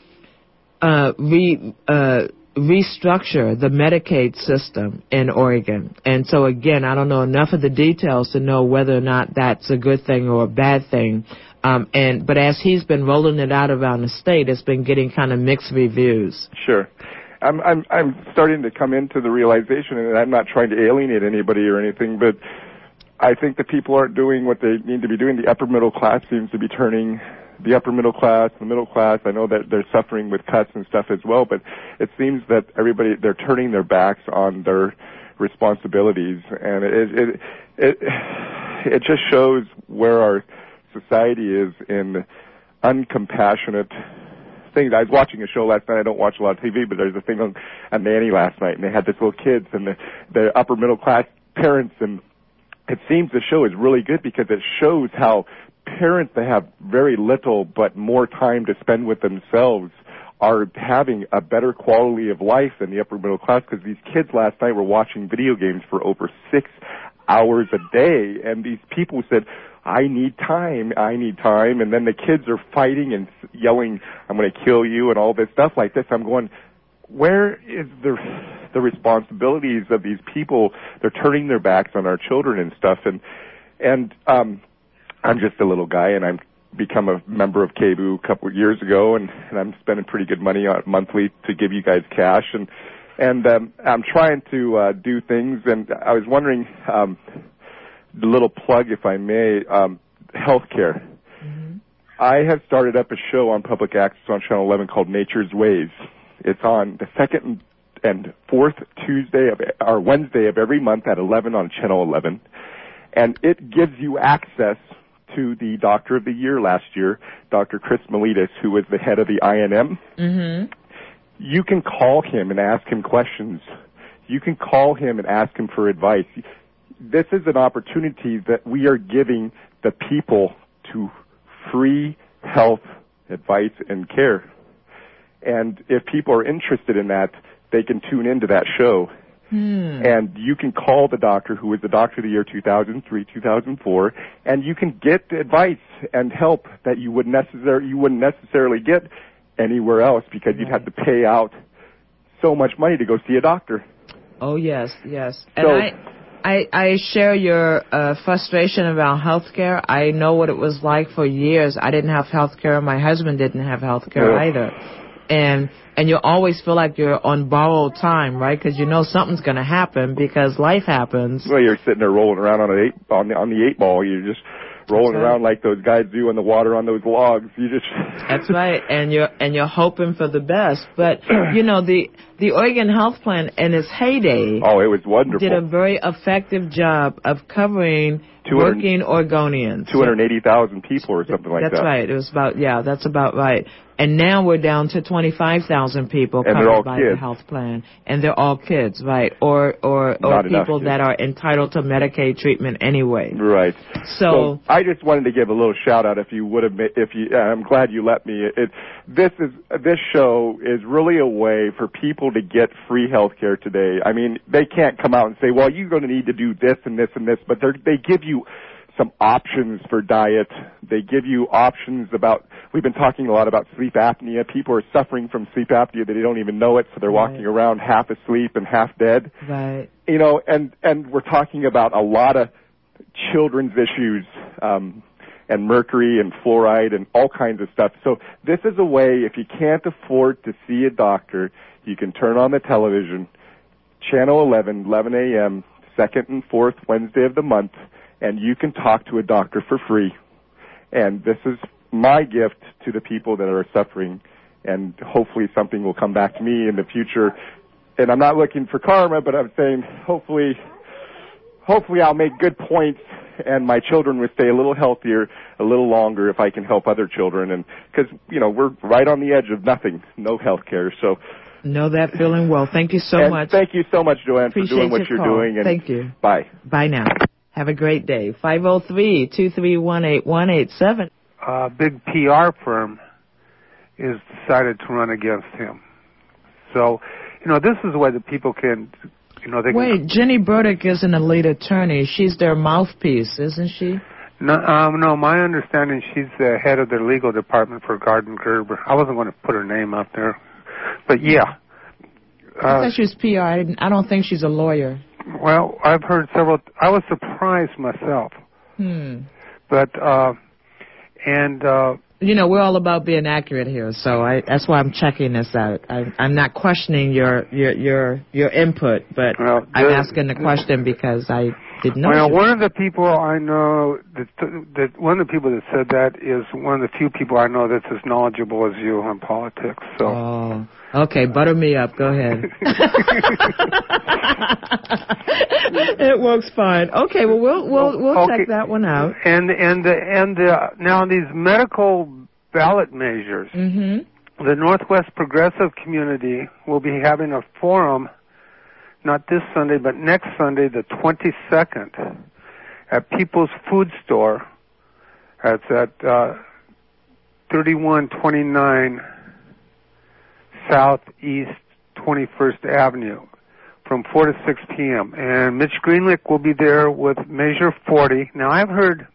uh, re, uh, restructure the Medicaid system in Oregon. And so, again, I don't know enough of the details to know whether or not that's a good thing or a bad thing. Um, and but as he's been rolling it out around the state, it's been getting kind of mixed reviews. Sure. I'm I'm I'm starting to come into the realization, and I'm not trying to alienate anybody or anything, but I think that people aren't doing what they need to be doing. The upper middle class seems to be turning the upper middle class, the middle class. I know that they're suffering with cuts and stuff as well, but it seems that everybody, they're turning their backs on their responsibilities, and it it it, it just shows where our society is in uncompassionate things. I was watching a show last night. I don't watch a lot of T V, but there's a thing on a Nanny last night, and they had this little kids and the, the upper middle class parents, and it seems the show is really good because it shows how parents that have very little but more time to spend with themselves are having a better quality of life than the upper middle class, because these kids last night were watching video games for over six hours a day, and these people said, I need time, I need time, and then the kids are fighting and yelling, I'm going to kill you, and all this stuff like this. I'm going, where is the the responsibilities of these people? They're turning their backs on our children and stuff, and and um, I'm just a little guy, and I'm become a member of K B U a couple of years ago, and, and I'm spending pretty good money on monthly to give you guys cash, and and um, I'm trying to uh, do things, and I was wondering, um, the little plug, if I may, um, healthcare. Mm-hmm. I have started up a show on public access on Channel eleven called Nature's Ways. It's on the second and fourth Tuesday of or Wednesday of every month at eleven on Channel eleven, and it gives you access to the Doctor of the Year last year, Doctor Chris Miletus, who was the head of the I N M. Mm-hmm. You can call him and ask him questions. You can call him and ask him for advice. This is an opportunity that we are giving the people to free health advice and care. And if people are interested in that, they can tune into that show. Hmm. And you can call the doctor who was the Doctor of the Year two thousand three, two thousand four, and you can get advice and help that you would necessar- you wouldn't necessarily get anywhere else, because right. you'd have to pay out so much money to go see a doctor. Oh, yes, yes. So, and I, I, I share your uh, frustration about health care. I know what it was like for years. I didn't have health care. My husband didn't have health care yeah. either. And and you always feel like you're on borrowed time, right? Because you know something's going to happen because life happens. Well, you're sitting there rolling around on an eight on the on the eight ball. You're just rolling right. around like those guys do in the water on those logs. You just That's right, and you're and you're hoping for the best. But you know the the Oregon Health Plan in its heyday. Oh, it was wonderful. Did a very effective job of covering working Oregonians. Two hundred eighty thousand people or something like that's that. That's right. It was about yeah. That's about right. And now we're down to twenty-five thousand people and covered by kids. the health plan, and they're all kids, right? Or or or Not people that are entitled to Medicaid treatment anyway. Right. So, so I just wanted to give a little shout out. If you would have, if you, uh, I'm glad you let me. It, this is this show is really a way for people to get free health care today. I mean, they can't come out and say, well, you're going to need to do this and this and this, but they they give you some options for diet. They give you options about, we've been talking a lot about sleep apnea. People are suffering from sleep apnea. They don't even know it, so they're right. walking around half asleep and half dead. Right. You know, and, and we're talking about a lot of children's issues, um, and mercury and fluoride and all kinds of stuff. So this is a way, if you can't afford to see a doctor, you can turn on the television, Channel eleven, eleven a.m., second and fourth Wednesday of the month, and you can talk to a doctor for free. And this is my gift to the people that are suffering, and hopefully something will come back to me in the future. And I'm not looking for karma, but I'm saying hopefully, hopefully I'll make good points, and my children will stay a little healthier, a little longer if I can help other children. And because, you know, we're right on the edge of nothing, no health care. So know that feeling well. Thank you so and much. Thank you so much, Joanne, Appreciate for doing what your you're call. doing. And thank you. Bye. Bye now. Have a great day. five oh three, two three one, eight one eight seven. A big P R firm is decided to run against him. So, you know, this is the way that people can, you know, they Wait, can... Jenny Burdick is an elite attorney. She's their mouthpiece, isn't she? No, um, no, my understanding, she's the head of their legal department for Gardner Gerber. I wasn't going to put her name out there. But, yeah. Uh, I thought she was P R. I, didn't, I don't think she's a lawyer. Well, I've heard several. I was surprised myself. Hmm. But, uh, and, uh, you know, we're all about being accurate here, so I, that's why I'm checking this out. I, I'm not questioning your your your, your input, but well, I'm asking the question because I didn't know. Well, you. one of the people I know that that one of the people that said that is one of the few people I know that's as knowledgeable as you on politics. So. Oh. Okay, butter me up. Go ahead. It works fine. Okay, well we'll we'll we'll okay. check that one out. And and and uh, now these medical ballot measures. Mm-hmm. The Northwest Progressive Community will be having a forum, not this Sunday but next Sunday, the twenty-second, at People's Food Store. That's at uh, thirty-one twenty-nine. Southeast twenty-first Avenue from four to six p.m. And Mitch Greenlick will be there with Measure forty. Now, I've heard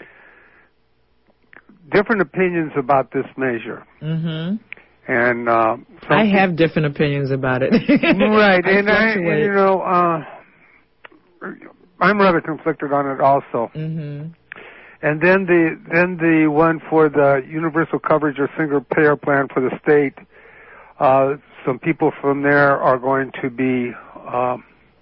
different opinions about this measure. Mm-hmm. And uh, I have different opinions about it. Right. I and, I, and, you know, uh, I'm rather conflicted on it also. Mm-hmm. And then the then the one for the universal coverage or single payer plan for the state. Uh, some people from there are going to be um,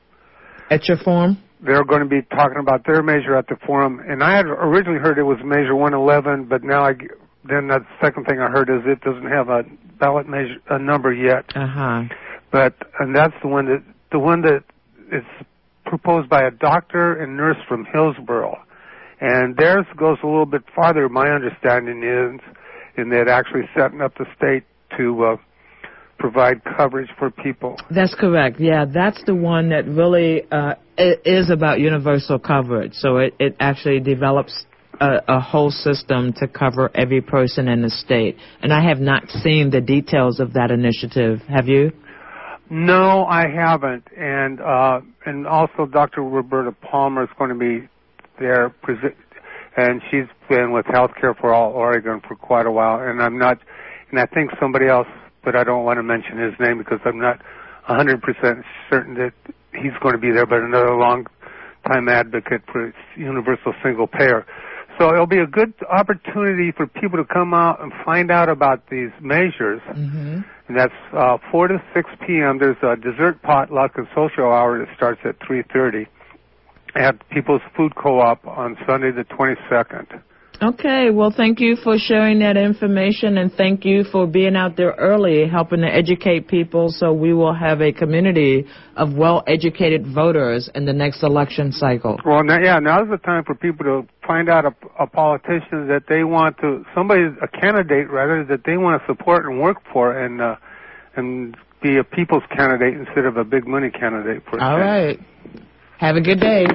at your forum. They're going to be talking about their measure at the forum. And I had originally heard it was Measure one eleven, but now I then the second thing I heard is it doesn't have a ballot measure a number yet. Uh huh. But and that's the one that the one that is proposed by a doctor and nurse from Hillsborough. And theirs goes a little bit farther, my understanding is, in that actually setting up the state to uh, provide coverage for people. That's correct. Yeah, that's the one that really uh, is about universal coverage. So it, it actually develops a, a whole system to cover every person in the state. And I have not seen the details of that initiative. Have you? No, I haven't. And uh, and also Doctor Roberta Palmer is going to be there, and she's been with Healthcare for All Oregon for quite a while, and I'm not, and I think somebody else, but I don't want to mention his name because I'm not one hundred percent certain that he's going to be there, but another long-time advocate for universal single payer. So it'll be a good opportunity for people to come out and find out about these measures, mm-hmm. and that's uh, four to six p.m. There's a dessert potluck and social hour that starts at three thirty. At People's Food Co-op on Sunday the twenty-second. Okay, well, thank you for sharing that information, and thank you for being out there early, helping to educate people so we will have a community of well-educated voters in the next election cycle. Well, now, yeah, now's the time for people to find out a, a politician that they want to, somebody, a candidate, rather, that they want to support and work for, and uh, and be a people's candidate instead of a big money candidate. For All right. Have a good day.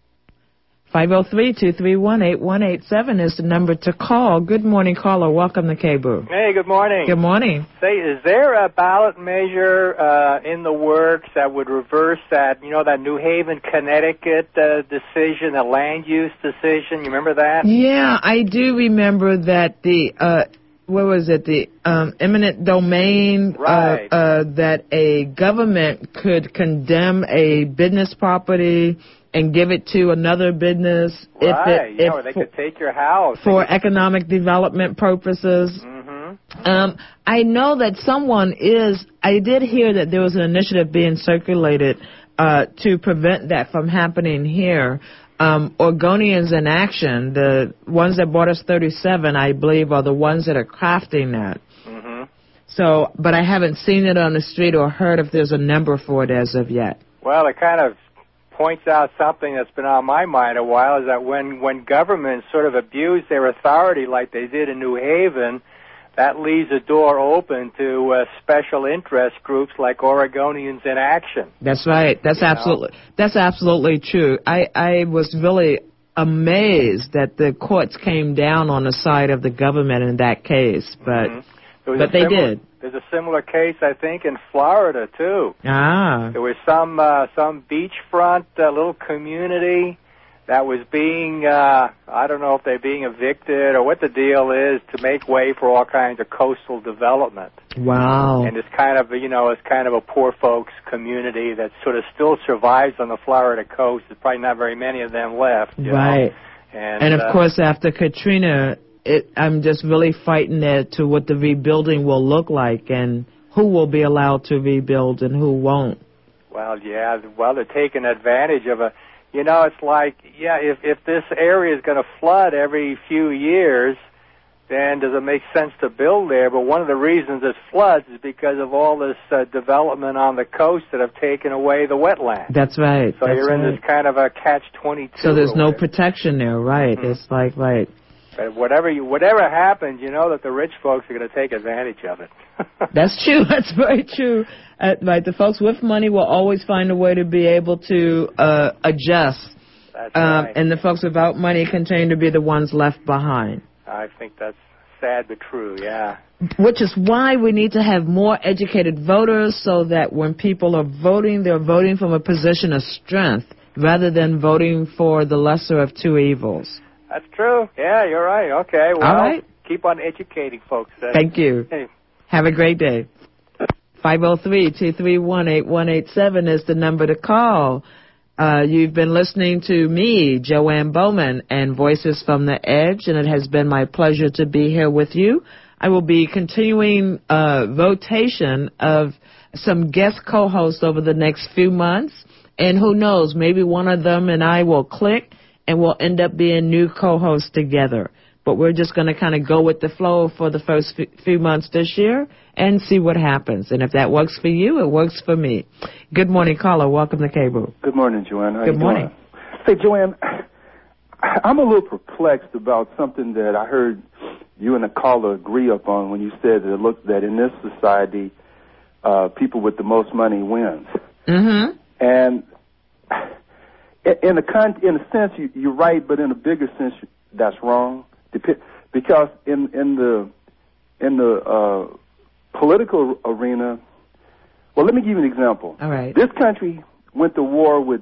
five oh three, two three one, eight one eight seven is the number to call. Good morning, caller. Welcome to K B O O. Hey, good morning. Good morning. Say, is there a ballot measure uh, in the works that would reverse that, you know, that New Haven, Connecticut uh, decision, the land use decision? You remember that? Yeah, I do remember that the... Uh, what was it, the um, eminent domain, right. uh, uh, that a government could condemn a business property and give it to another business right. if it, yeah, if or they for, could take your house. for economic development purposes. Mm-hmm. Um, I know that someone is, I did hear that there was an initiative being circulated uh, to prevent that from happening here. Um, Oregonians in Action, the ones that bought us thirty-seven, I believe, are the ones that are crafting that. Mm-hmm. So, but I haven't seen it on the street or heard if there's a number for it as of yet. Well, it kind of points out something that's been on my mind a while, is that when, when governments sort of abuse their authority like they did in New Haven, that leaves a door open to uh, special interest groups like Oregonians in Action. That's right. That's you absolutely know? that's absolutely true. I, I was really amazed that the courts came down on the side of the government in that case, but mm-hmm. but they similar, did. There's a similar case, I think, in Florida too. Ah. There was some uh, some beachfront uh, little community that was being, uh, I don't know if they're being evicted or what the deal is, to make way for all kinds of coastal development. Wow. And it's kind of, you know, it's kind of a poor folks community that sort of still survives on the Florida coast. There's probably not very many of them left. You right. know? And, and of uh, course, after Katrina, it, I'm just really fighting it to what the rebuilding will look like and who will be allowed to rebuild and who won't. Well, yeah, well, they're taking advantage of a, you know, it's like, yeah, if, if this area is going to flood every few years, then does it make sense to build there? But one of the reasons it floods is because of all this uh, development on the coast that have taken away the wetlands. That's right. So That's you're in right. this kind of a catch twenty-two. So there's no way. protection there, right? Mm-hmm. It's like, right. But whatever you, whatever happens, you know that the rich folks are going to take advantage of it. That's true. That's very true. Uh, right. The folks with money will always find a way to be able to uh, adjust. That's um, right. And the folks without money continue to be the ones left behind. I think that's sad but true, yeah. Which is why we need to have more educated voters so that when people are voting, they're voting from a position of strength rather than voting for the lesser of two evils. That's true. Yeah, you're right. Okay, well, All right. Keep on educating folks then. Thank you. Hey. Have a great day. five oh three, two three one, eight one eight seven is the number to call. Uh, you've been listening to me, Joanne Bowman, and Voices from the Edge, and it has been my pleasure to be here with you. I will be continuing uh, rotation of some guest co-hosts over the next few months, and who knows, maybe one of them and I will click, and we'll end up being new co-hosts together. But we're just going to kind of go with the flow for the first few months this year and see what happens. And if that works for you, it works for me. Good morning, caller. Welcome to Cable. Good morning, Joanne. How Good you morning. Doing? Say, Joanne, I'm a little perplexed about something that I heard you and a caller agree upon when you said that it looks that in this society, uh, people with the most money wins. Mm-hmm. And in a con- in a sense, you, you're right, but in a bigger sense, that's wrong. Because in in the in the uh, political arena, well, let me give you an example. All right. This country went to war with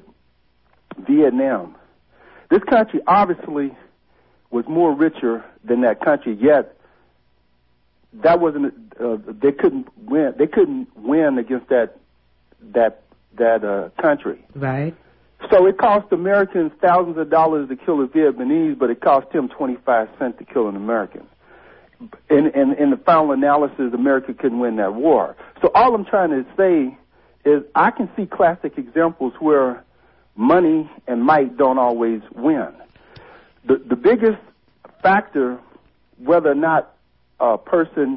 Vietnam. This country obviously was more richer than that country. Yet that wasn't. Uh, they couldn't win. They couldn't win against that that that uh, country. Right. So it cost Americans thousands of dollars to kill a Vietnamese, but it cost him twenty-five cents to kill an American. In, in, in the final analysis, America couldn't win that war. So all I'm trying to say is I can see classic examples where money and might don't always win. The, the biggest factor, whether or not a person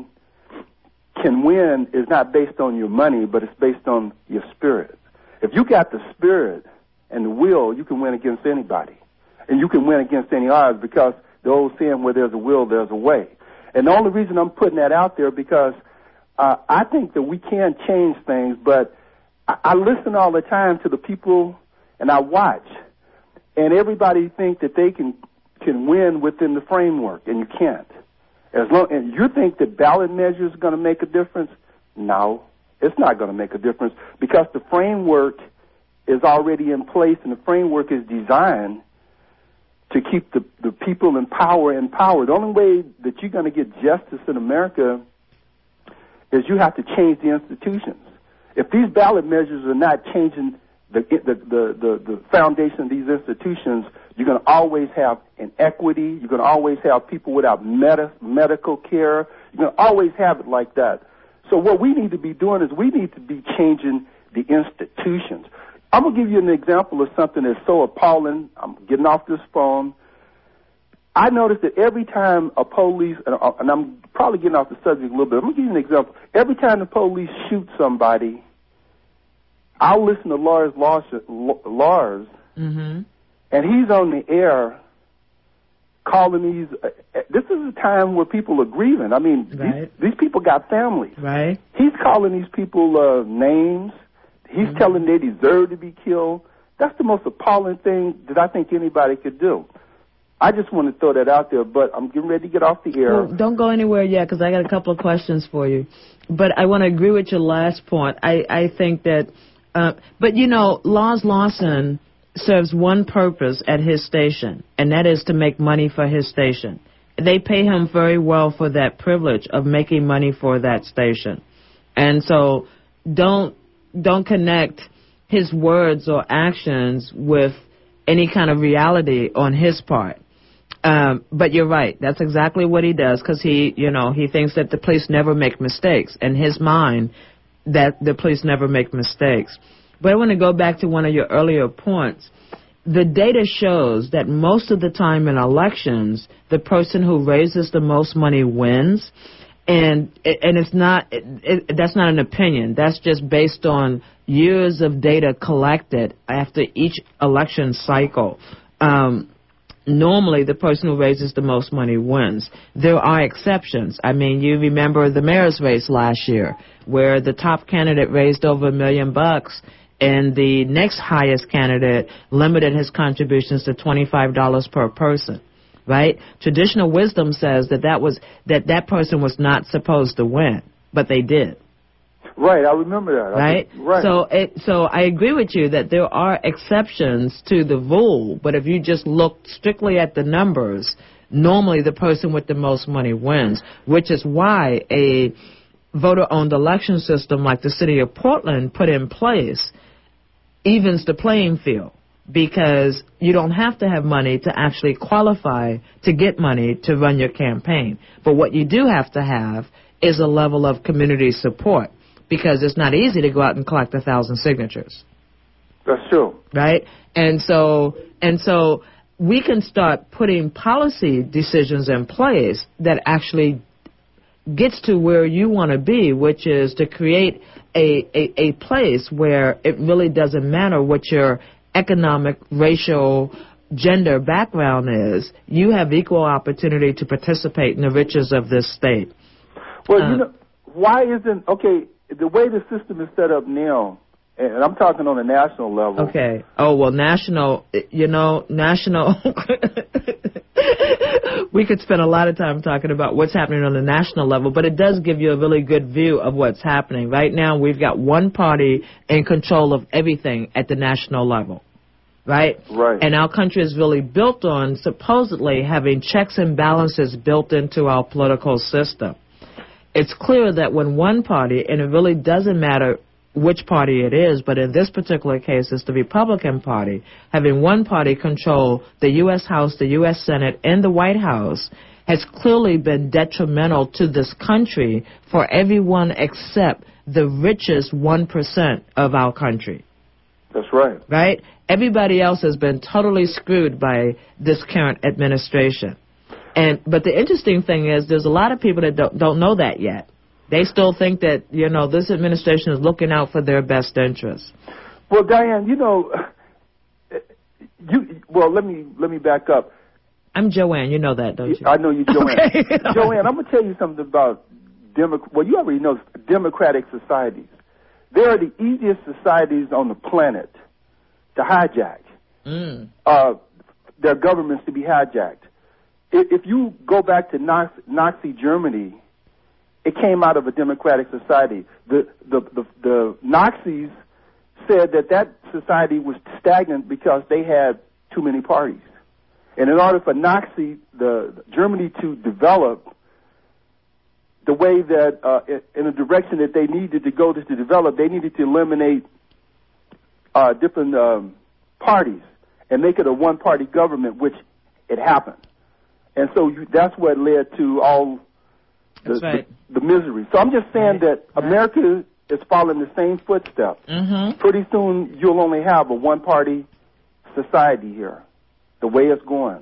can win, is not based on your money, but it's based on your spirit. If you got the spirit and the will, you can win against anybody. And you can win against any odds, because the old saying, where there's a will, there's a way. And the only reason I'm putting that out there, because uh, I think that we can change things, but I, I listen all the time to the people and I watch, and everybody think that they can can win within the framework, and you can't. As long and you think that ballot measures are going to make a difference, no, it's not going to make a difference, because the framework is already in place, and the framework is designed to keep the, the people in power in power. The only way that you're going to get justice in America is you have to change the institutions. If these ballot measures are not changing the the the, the, the foundation of these institutions, you're going to always have inequity. You're going to always have people without med- medical care. You're going to always have it like that. So what we need to be doing is we need to be changing the institutions. I'm going to give you an example of something that's so appalling. I'm getting off this phone. I noticed that every time a police, and I'm probably getting off the subject a little bit, I'm going to give you an example. Every time the police shoot somebody, I'll listen to Lars Larson, Lars, mm-hmm. and he's on the air calling these. Uh, this is a time where people are grieving. I mean, right. these, these people got families. Right. He's calling these people uh, names. He's mm-hmm. telling them they deserve to be killed. That's the most appalling thing that I think anybody could do. I just want to throw that out there, but I'm getting ready to get off the air. Well, don't go anywhere yet, because I got a couple of questions for you. But I want to agree with your last point. I, I think that, uh, but you know, Lars Larson serves one purpose at his station, and that is to make money for his station. They pay him very well for that privilege of making money for that station. And so don't don't connect his words or actions with any kind of reality on his part. Um, but you're right. That's exactly what he does, because he, you know, he thinks that the police never make mistakes. In his mind, that the police never make mistakes. But I want to go back to one of your earlier points. The data shows that most of the time in elections, the person who raises the most money wins. And and it's not it, it, that's not an opinion. That's just based on years of data collected after each election cycle. Um, normally, the person who raises the most money wins. There are exceptions. I mean, you remember the mayor's race last year, where the top candidate raised over a million bucks, and the next highest candidate limited his contributions to twenty-five dollars per person. Right? Traditional wisdom says that that was that that person was not supposed to win, but they did. Right, I remember that. Right? I, right. So, it, so I agree with you that there are exceptions to the rule, but if you just look strictly at the numbers, normally the person with the most money wins, which is why a voter-owned election system like the city of Portland put in place evens the playing field. because you don't have to have money to actually qualify to get money to run your campaign. But what you do have to have is a level of community support, because it's not easy to go out and collect a thousand signatures. That's true. Right? And so, and so we can start putting policy decisions in place that actually gets to where you want to be, which is to create a, a, a place where it really doesn't matter what your economic, racial, gender background is. You have equal opportunity to participate in the riches of this state. Well, uh, you know, why isn't, okay, the way the system is set up now, and I'm talking on a national level. Okay. Oh, well, national, you know, national, we could spend a lot of time talking about what's happening on the national level, but it does give you a really good view of what's happening. Right now, we've got one party in control of everything at the national level. Right? Right. And our country is really built on supposedly having checks and balances built into our political system. It's clear that when one party, and it really doesn't matter which party it is, but in this particular case it's the Republican Party, having one party control the U S House, the U S Senate, and the White House has clearly been detrimental to this country for everyone except the richest one percent of our country. That's right. Right? Everybody else has been totally screwed by this current administration. And but the interesting thing is there's a lot of people that don't, don't know that yet. They still think that, you know, this administration is looking out for their best interests. Well, Diane, you know, you well, let me let me back up. I'm Joanne. You know that, don't you? I know you, Joanne. Okay. Joanne, I'm going to tell you something about Demo- well, you already know democratic societies. They are the easiest societies on the planet to hijack. Mm. Uh, their governments to be hijacked. If, if you go back to Nazi, Nazi Germany, it came out of a democratic society. The, the, the, the Nazis said that that society was stagnant because they had too many parties. And in order for Nazi, the Germany to develop the way that, uh, in a direction that they needed to go to, to develop, they needed to eliminate uh, different um, parties and make it a one-party government, which it happened. And so you, that's what led to all the, that's right. the, the misery. So I'm just saying right. that America is following the same footsteps. Mm-hmm. Pretty soon you'll only have a one-party society here, the way it's going.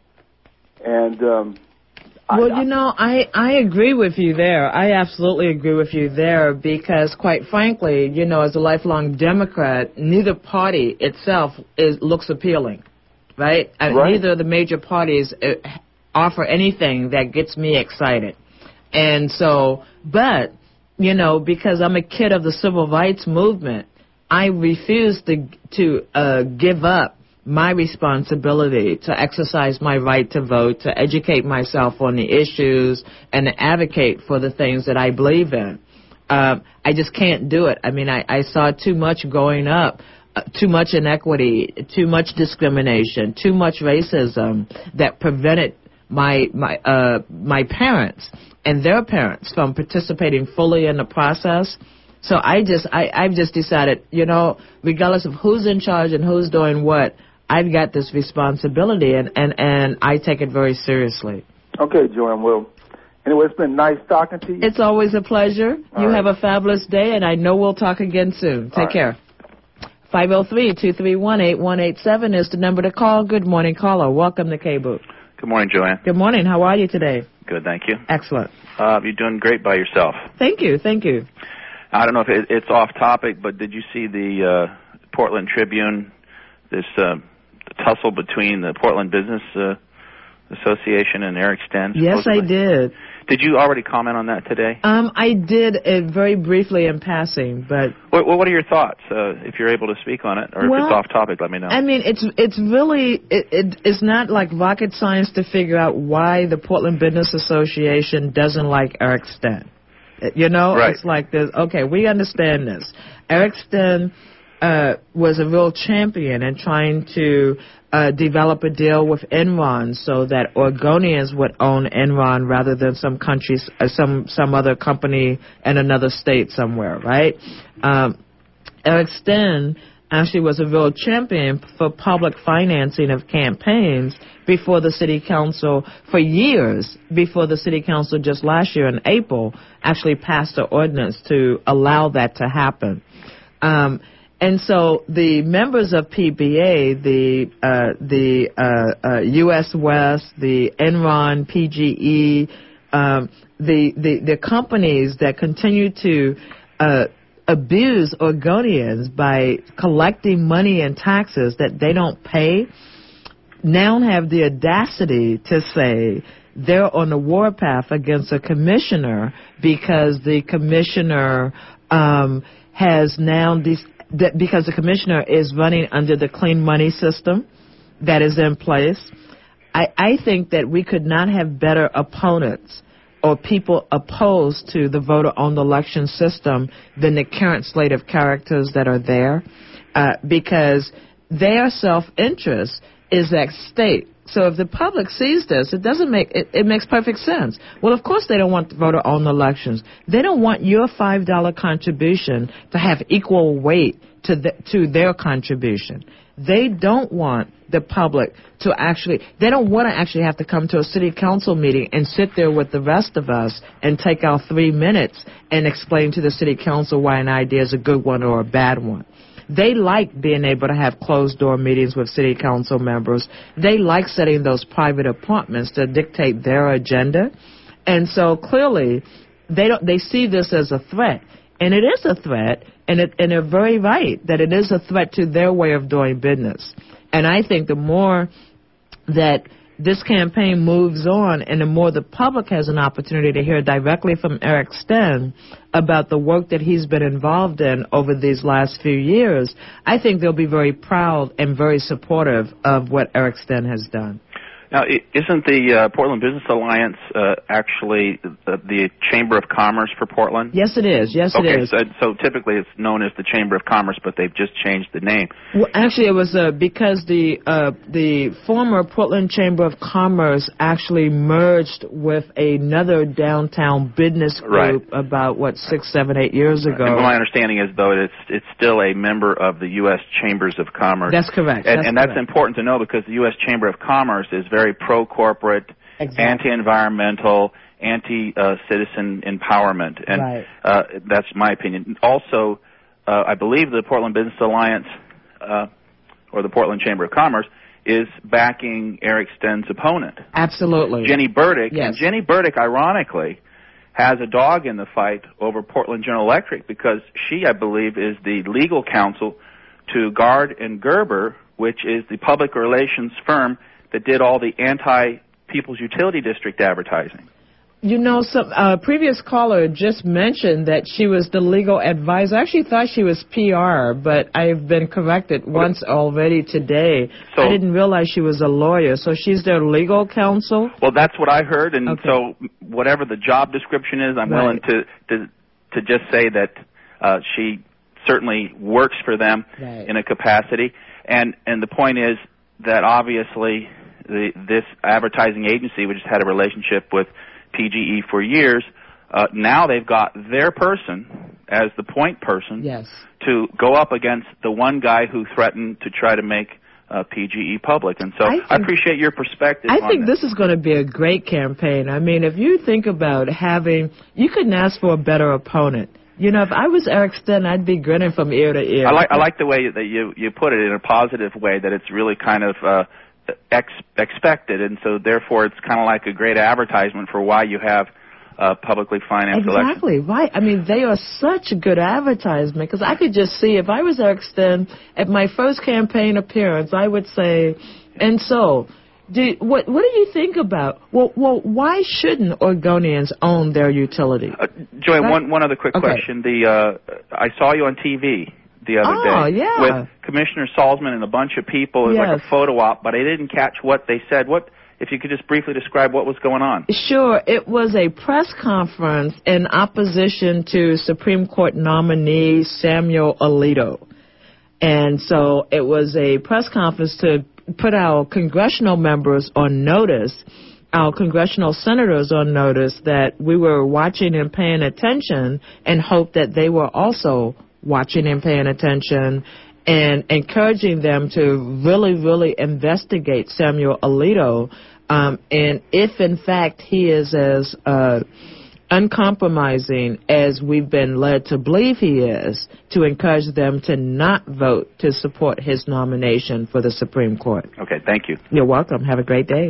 And um, well, I, you know, I, I agree with you there. I absolutely agree with you there because, quite frankly, you know, as a lifelong Democrat, neither party itself is looks appealing, right? right. Neither of the major parties uh, offer anything that gets me excited. And so, but, you know, because I'm a kid of the civil rights movement, I refuse to, to uh, give up my responsibility to exercise my right to vote, to educate myself on the issues, and to advocate for the things that I believe in. Uh, I just can't do it. I mean, I, I saw too much growing up, uh, too much inequity, too much discrimination, too much racism that prevented my my uh, my parents and their parents from participating fully in the process. So I just I, I've just decided, you know, regardless of who's in charge and who's doing what, I've got this responsibility, and, and, and I take it very seriously. Okay, Joanne. Well, anyway, it's been nice talking to you. It's always a pleasure. All you right. have a fabulous day, and I know we'll talk again soon. Take All care. five oh three, two three one, eight one eight seven is the number to call. Good morning, caller. Welcome to K-Boot. Good morning, Joanne. Good morning. How are you today? Good, thank you. Excellent. Uh, you're doing great by yourself. Thank you. Thank you. I don't know if it, it's off topic, but did you see the uh, Portland Tribune, this uh, tussle between the Portland Business uh, Association and Eric Stern? Yes, supposedly? I did. Did you already comment on that today? Um, I did it very briefly in passing, but... What, what are your thoughts, uh, if you're able to speak on it, or well, if it's off topic, let me know. I mean, it's it's really, it, it, it's not like rocket science to figure out why the Portland Business Association doesn't like Eric Stern. You know, right. It's like this, okay, we understand this. Eric Stern uh, was a real champion in trying to uh, develop a deal with Enron so that Oregonians would own Enron rather than some countries, uh, some some other company in another state somewhere, right? Um, Eric Stern actually was a real champion for public financing of campaigns before the city council, for years before the city council just last year in April actually passed an ordinance to allow that to happen. Um, and so the members of P B A, the uh, the uh, uh, U S West, the Enron, P G E, um, the, the the companies that continue to uh, abuse Oregonians by collecting money and taxes that they don't pay, now have the audacity to say they're on the warpath against a commissioner because the commissioner um, has now de- that because the commissioner is running under the clean money system that is in place. I, I think that we could not have better opponents or people opposed to the voter-owned election system than the current slate of characters that are there, uh, because their self-interest is at stake. So if the public sees this, it doesn't make it, it makes perfect sense. Well, of course they don't want voter-owned elections. They don't want your five dollar contribution to have equal weight to the, to their contribution. They don't want the public to actually, they don't want to actually have to come to a city council meeting and sit there with the rest of us and take our three minutes and explain to the city council why an idea is a good one or a bad one. They like being able to have closed-door meetings with city council members. They like setting those private appointments to dictate their agenda. And so clearly, they don't, they see this as a threat. And it is a threat, and, it, and they're very right that it is a threat to their way of doing business. And I think the more that this campaign moves on and the more the public has an opportunity to hear directly from Eric Stehn about the work that he's been involved in over these last few years, I think they'll be very proud and very supportive of what Eric Stehn has done. Now, isn't the uh, Portland Business Alliance uh, actually the, the Chamber of Commerce for Portland? Yes, it is. Yes, okay, it is. Okay, so, so typically it's known as the Chamber of Commerce, but they've just changed the name. Well, actually, it was uh, because the uh, the former Portland Chamber of Commerce actually merged with another downtown business group right. about, what, six, seven, eight years ago. And my understanding is, though, it's it's still a member of the U S Chambers of Commerce. That's correct. And that's, and correct. that's important to know because the U S Chamber of Commerce is very pro-corporate, exactly. anti-environmental, anti-citizen uh, empowerment, and right. uh, that's my opinion. Also, uh, I believe the Portland Business Alliance, uh, or the Portland Chamber of Commerce, is backing Eric Stehn's opponent. Absolutely. Jenny Burdick. Yes. And Jenny Burdick, ironically, has a dog in the fight over Portland General Electric because she, I believe, is the legal counsel to Gard and Gerber, which is the public relations firm that did all the anti-People's Utility District advertising. You know, some uh, previous caller just mentioned that she was the legal advisor. I actually thought she was P R, but I've been corrected okay. once already today. So, I didn't realize she was a lawyer. So she's their legal counsel? Well, that's what I heard, and okay. so whatever the job description is, I'm right. willing to, to, to just say that uh, she certainly works for them right. in a capacity. And, and the point is that obviously the, this advertising agency, which has had a relationship with P G E for years, uh, now they've got their person as the point person yes. to go up against the one guy who threatened to try to make uh, P G E public. And so I, think, I appreciate your perspective I on think this. this is going to be a great campaign. I mean, if you think about having, you couldn't ask for a better opponent. You know, if I was Eric Stehn, I'd be grinning from ear to ear. I like I like the way that you you put it in a positive way, that it's really kind of uh, ex- expected, and so therefore it's kind of like a great advertisement for why you have uh, publicly financed elections. Exactly, right. I mean, they are such a good advertisement, because I could just see, if I was Eric Stehn, at my first campaign appearance, I would say, and so... Do, what what do you think about, well, well why shouldn't Oregonians own their utility? Uh, Joy, right? one, one other quick okay. question. The uh, I saw you on T V the other oh, day yeah. with Commissioner Salzman and a bunch of people. It was yes. like a photo op, but I didn't catch what they said. What, if you could just briefly describe what was going on? Sure. It was a press conference in opposition to Supreme Court nominee Samuel Alito. And so it was a press conference to put our congressional members on notice, our congressional senators on notice, that we were watching and paying attention, and hope that they were also watching and paying attention, and encouraging them to really, really investigate Samuel Alito, um, and if, in fact, he is as uh, uncompromising as we've been led to believe he is, to encourage them to not vote to support his nomination for the Supreme Court. Okay, thank you. You're welcome. Have a great day.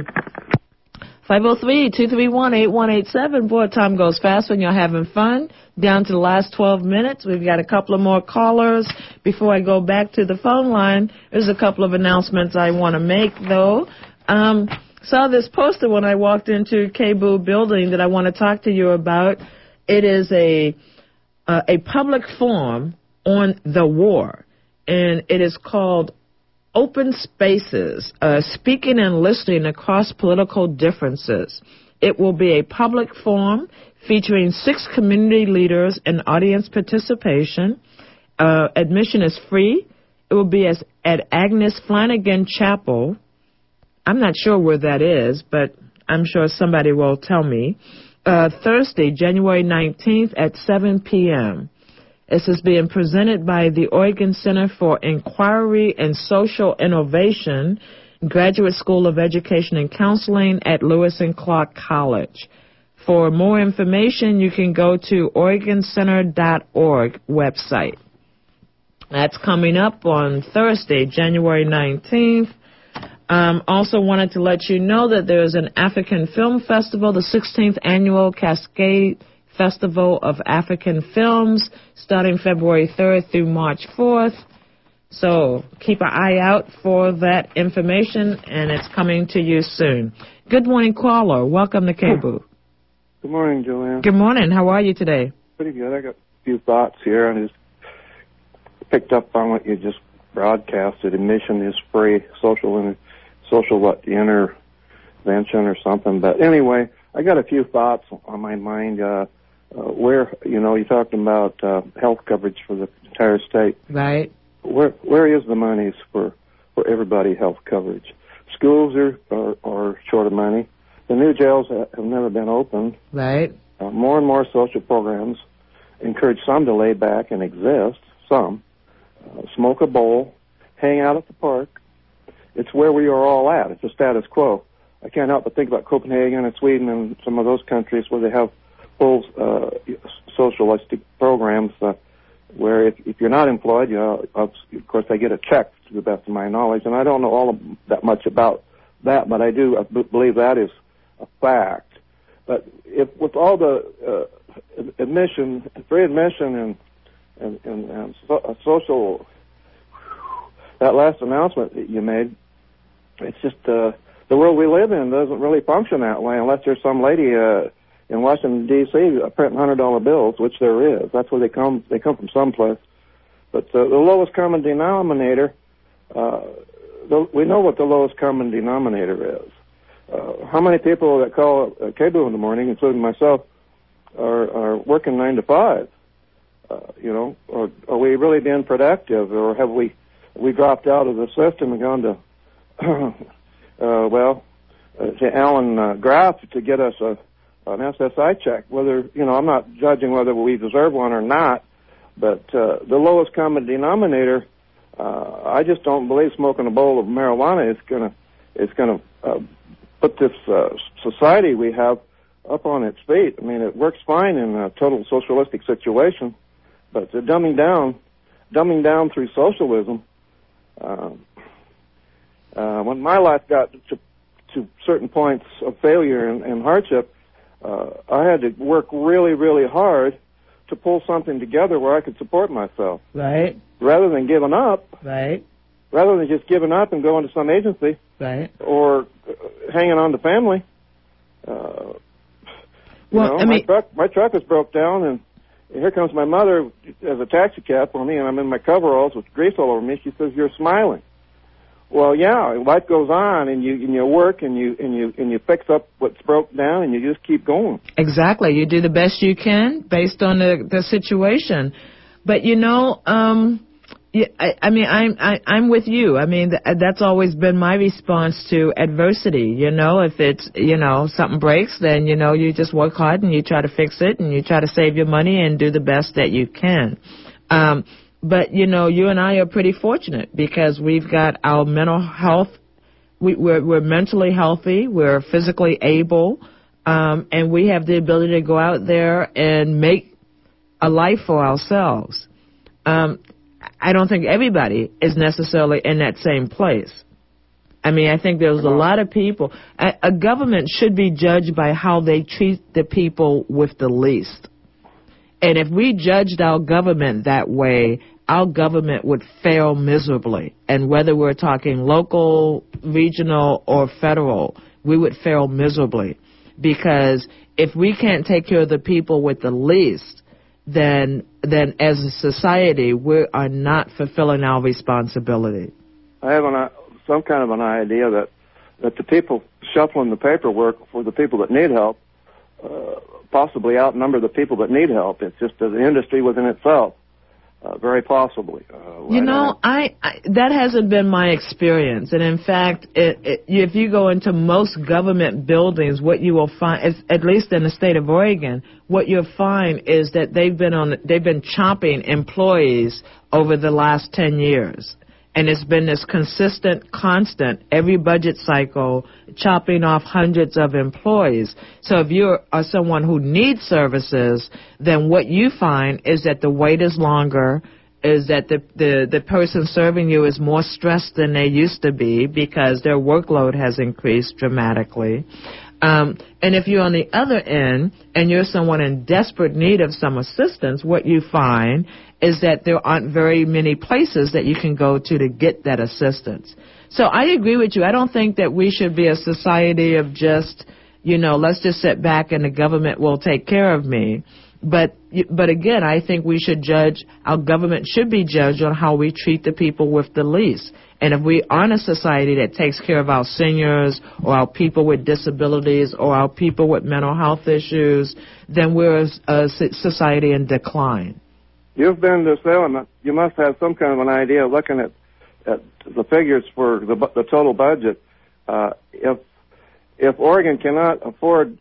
five oh three, two three one, eight one eight seven. Boy, time goes fast when you're having fun. Down to the last twelve minutes. We've got a couple of more callers. Before I go back to the phone line, there's a couple of announcements I want to make, though. Um, saw this poster when I walked into K B U building that I want to talk to you about. It is a uh, a public forum on the war, and it is called Open Spaces, uh, Speaking and Listening Across Political Differences. It will be a public forum featuring six community leaders and audience participation. Uh, admission is free. It will be as, at Agnes Flanagan Chapel. I'm not sure where that is, but I'm sure somebody will tell me. Uh, Thursday, January nineteenth at seven p.m. This is being presented by the Oregon Center for Inquiry and Social Innovation, Graduate School of Education and Counseling at Lewis and Clark College. For more information, you can go to Oregon Center dot org website. That's coming up on Thursday, January nineteenth. Um, also wanted to let you know that there's an African Film Festival, the sixteenth Annual Cascade Festival of African Films, starting February third through March fourth. So keep an eye out for that information, and it's coming to you soon. Good morning, caller. Welcome to K B U. Good morning, Joanne. Good morning. How are you today? Pretty good. I got a few thoughts here. I just picked up on what you just broadcasted. Admission is free. Social and social what intervention or something. But anyway, I got a few thoughts on my mind. Uh, uh, where you know you talked about uh, health coverage for the entire state. Right. Where where is the monies for for everybody health coverage? Schools are are, are short of money. The new jails have never been opened. Right. Uh, more and more social programs encourage some to lay back and exist. Some uh, smoke a bowl, hang out at the park. It's where we are all at. It's the status quo. I can't help but think about Copenhagen and Sweden and some of those countries where they have full uh, socialistic programs uh, where if, if you're not employed, you know, of course, I get a check to the best of my knowledge, and I don't know all of that much about that, but I do I b- believe that is a fact. But if with all the uh, admission, free admission and and, and, and so, uh, social, that last announcement that you made, it's just uh, the world we live in doesn't really function that way unless there's some lady uh, in Washington D C printing hundred dollar bills, which there is. That's where they come. They come from someplace. But uh, the lowest common denominator, uh, the, we know what the lowest common denominator is. Uh, how many people that call uh, K B U in the morning, including myself, are, are working nine to five? Uh, you know, or are we really being productive, or have we we dropped out of the system and gone to uh, well, uh, to Alan uh, Graff to get us a an S S I check? Whether you know, I'm not judging whether we deserve one or not, but uh, the lowest common denominator, uh, I just don't believe smoking a bowl of marijuana is gonna is gonna uh, put this uh, society we have up on its feet. I mean, it works fine in a total socialistic situation, but the dumbing down, dumbing down through socialism. Uh, uh, when my life got to, to certain points of failure and, and hardship, uh, I had to work really, really hard to pull something together where I could support myself. Right. Rather than giving up. Right. Rather than just giving up and going to some agency. Right. Or uh, hanging on to family. Uh, well, you know, I mean, my truck, my truck is broke down, and here comes my mother as a taxi cab for me, and I'm in my coveralls with grease all over me. She says, "You're smiling." Well, yeah, life goes on, and you and you work, and you and you and you fix up what's broke down, and you just keep going. Exactly, you do the best you can based on the the situation. But you know, um, yeah, I, I mean, I'm I, I'm with you. I mean, th- that's always been my response to adversity. You know, if it's you know something breaks, then you know you just work hard and you try to fix it, and you try to save your money and do the best that you can. Um, but, you know, you and I are pretty fortunate because we've got our mental health. We, we're, we're mentally healthy. We're physically able. Um, and we have the ability to go out there and make a life for ourselves. Um, I don't think everybody is necessarily in that same place. I mean, I think there's a lot of people. A, a government should be judged by how they treat the people with the least. And if we judged our government that way, our government would fail miserably. And whether we're talking local, regional, or federal, we would fail miserably. Because if we can't take care of the people with the least, then then as a society, we are not fulfilling our responsibility. I have an, uh, some kind of an idea that, that the people shuffling the paperwork for the people that need help uh, possibly outnumber the people that need help. It's just an industry within itself, uh, very possibly. Uh, you know, I, I that hasn't been my experience. And in fact, it, it, if you go into most government buildings, what you will find, at least in the state of Oregon, what you'll find is that they've been on, they've been chopping employees over the last ten years. And it's been this consistent, constant, every budget cycle, chopping off hundreds of employees. So if you are someone who needs services, then what you find is that the wait is longer, is that the, the, the person serving you is more stressed than they used to be because their workload has increased dramatically. Um, and if you're on the other end and you're someone in desperate need of some assistance, what you find is that there aren't very many places that you can go to to get that assistance. So I agree with you. I don't think that we should be a society of just, you know, let's just sit back and the government will take care of me. But but again, I think we should judge, our government should be judged on how we treat the people with the least. And if we aren't a society that takes care of our seniors or our people with disabilities or our people with mental health issues, then we're a society in decline. You've been to Salem. You must have some kind of an idea looking at, at the figures for the, the total budget. Uh, if if Oregon cannot afford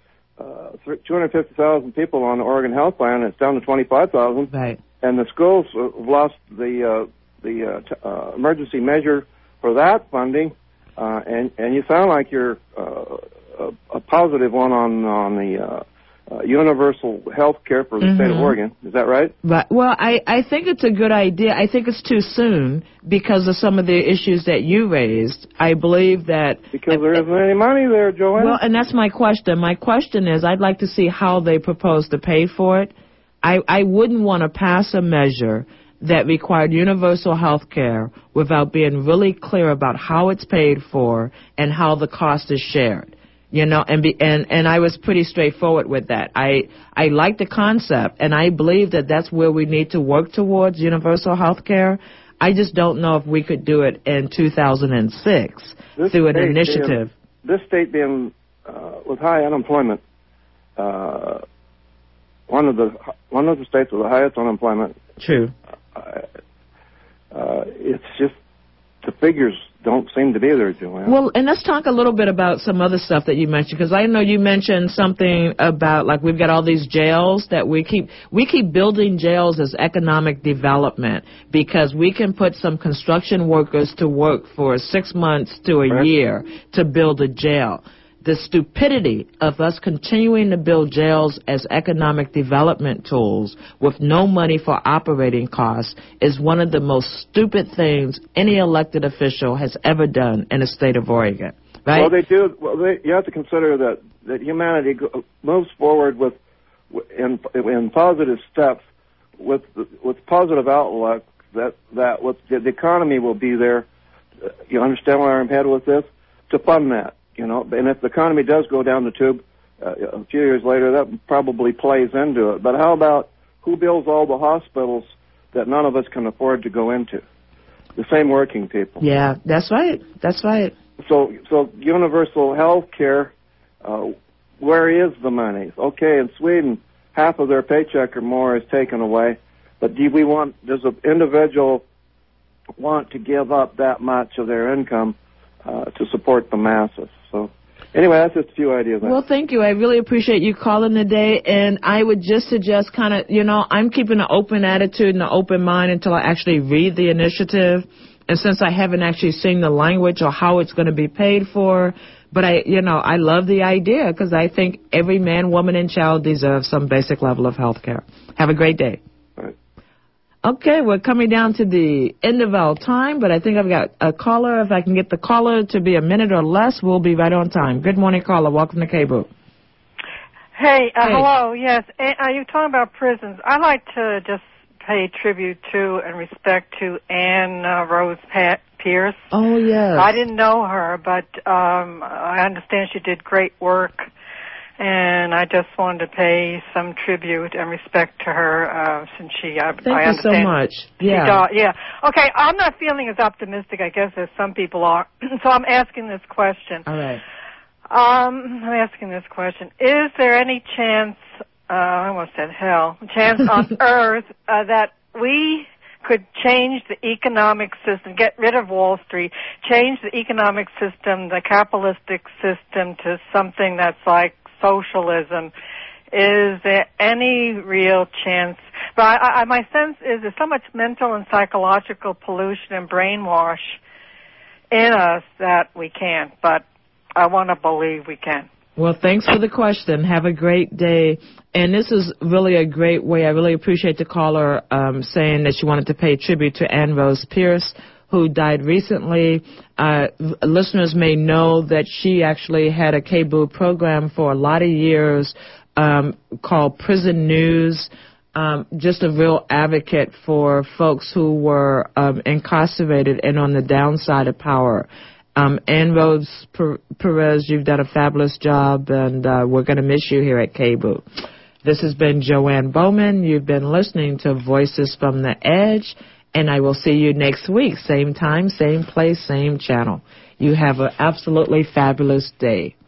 uh, two hundred fifty thousand people on the Oregon Health Plan, it's down to twenty-five thousand. Right. And the schools have lost the uh, the uh, t- uh, emergency measure for that funding. Uh, and and you sound like you're uh, a, a positive one on on the. Uh, Uh, universal health care for the mm-hmm. state of Oregon. Is that right? Right. Well, I, I think it's a good idea. I think it's too soon because of some of the issues that you raised. I believe that... Because there isn't any money there, Joanne. Well, and that's my question. My question is, I'd like to see how they propose to pay for it. I, I wouldn't want to pass a measure that required universal health care without being really clear about how it's paid for and how the cost is shared. You know, and be, and and I was pretty straightforward with that. I I like the concept, and I believe that that's where we need to work towards universal health care. I just don't know if we could do it in two thousand six this through an initiative. Being, this state being uh, with high unemployment, uh, one of the one of the states with the highest unemployment. True. Uh, uh, it's just the figures don't seem to be there, Joanne. Well, and let's talk a little bit about some other stuff that you mentioned, because I know you mentioned something about, like, we've got all these jails that we keep, we keep building jails as economic development because we can put some construction workers to work for six months to a Correct. year to build a jail. The stupidity of us continuing to build jails as economic development tools with no money for operating costs is one of the most stupid things any elected official has ever done in the state of Oregon. Right? Well, they do. Well, they, you have to consider that that humanity go, moves forward with in in positive steps with with positive outlook. That that with the economy will be there. You understand where I'm headed with this? To fund that. You know, and if the economy does go down the tube uh, a few years later, that probably plays into it. But how about who builds all the hospitals that none of us can afford to go into? The same working people. Yeah, that's right. That's right. So, so universal health care, uh, where is the money? Okay, in Sweden, half of their paycheck or more is taken away. But do we want? Does an individual want to give up that much of their income uh, to support the masses? So Anyway, that's just a few ideas. Well, thank you. I really appreciate you calling today, and I would just suggest kind of, you know, I'm keeping an open attitude and an open mind until I actually read the initiative, and since I haven't actually seen the language or how it's going to be paid for, but I, you know, I love the idea because I think every man, woman, and child deserves some basic level of health care. Have a great day. Okay, we're coming down to the end of our time, but I think I've got a caller. If I can get the caller to be a minute or less, we'll be right on time. Good morning, caller. Welcome to K B O. Hey, uh, hey. hello. Yes, are you talking about prisons? I'd like to just pay tribute to and respect to Ann uh, Rose Pat Pierce. Oh, yes. I didn't know her, but um, I understand she did great work. And I just wanted to pay some tribute and respect to her uh, since she, uh, Thank I you understand. so much. Yeah. She died, yeah. Okay, I'm not feeling as optimistic, I guess, as some people are. So I'm asking this question. All right. Um, I'm asking this question. Is there any chance, uh, I almost said hell, chance on Earth uh, that we could change the economic system, get rid of Wall Street, change the economic system, the capitalistic system to something that's like socialism? Is there any real chance? But I, I, my sense is there's so much mental and psychological pollution and brainwash in us that we can't, but I want to believe we can. Well, thanks for the question. Have a great day. And this is really a great way. I really appreciate the caller um, saying that she wanted to pay tribute to Ann Rose Pierce, who died recently. Uh, listeners may know that she actually had a K B O program for a lot of years um, called Prison News, um, just a real advocate for folks who were um, incarcerated and on the downside of power. Um, Ann Rose Perez, you've done a fabulous job, and uh, we're going to miss you here at K B O. This has been Joanne Bowman. You've been listening to Voices from the Edge. And I will see you next week, same time, same place, same channel. You have an absolutely fabulous day.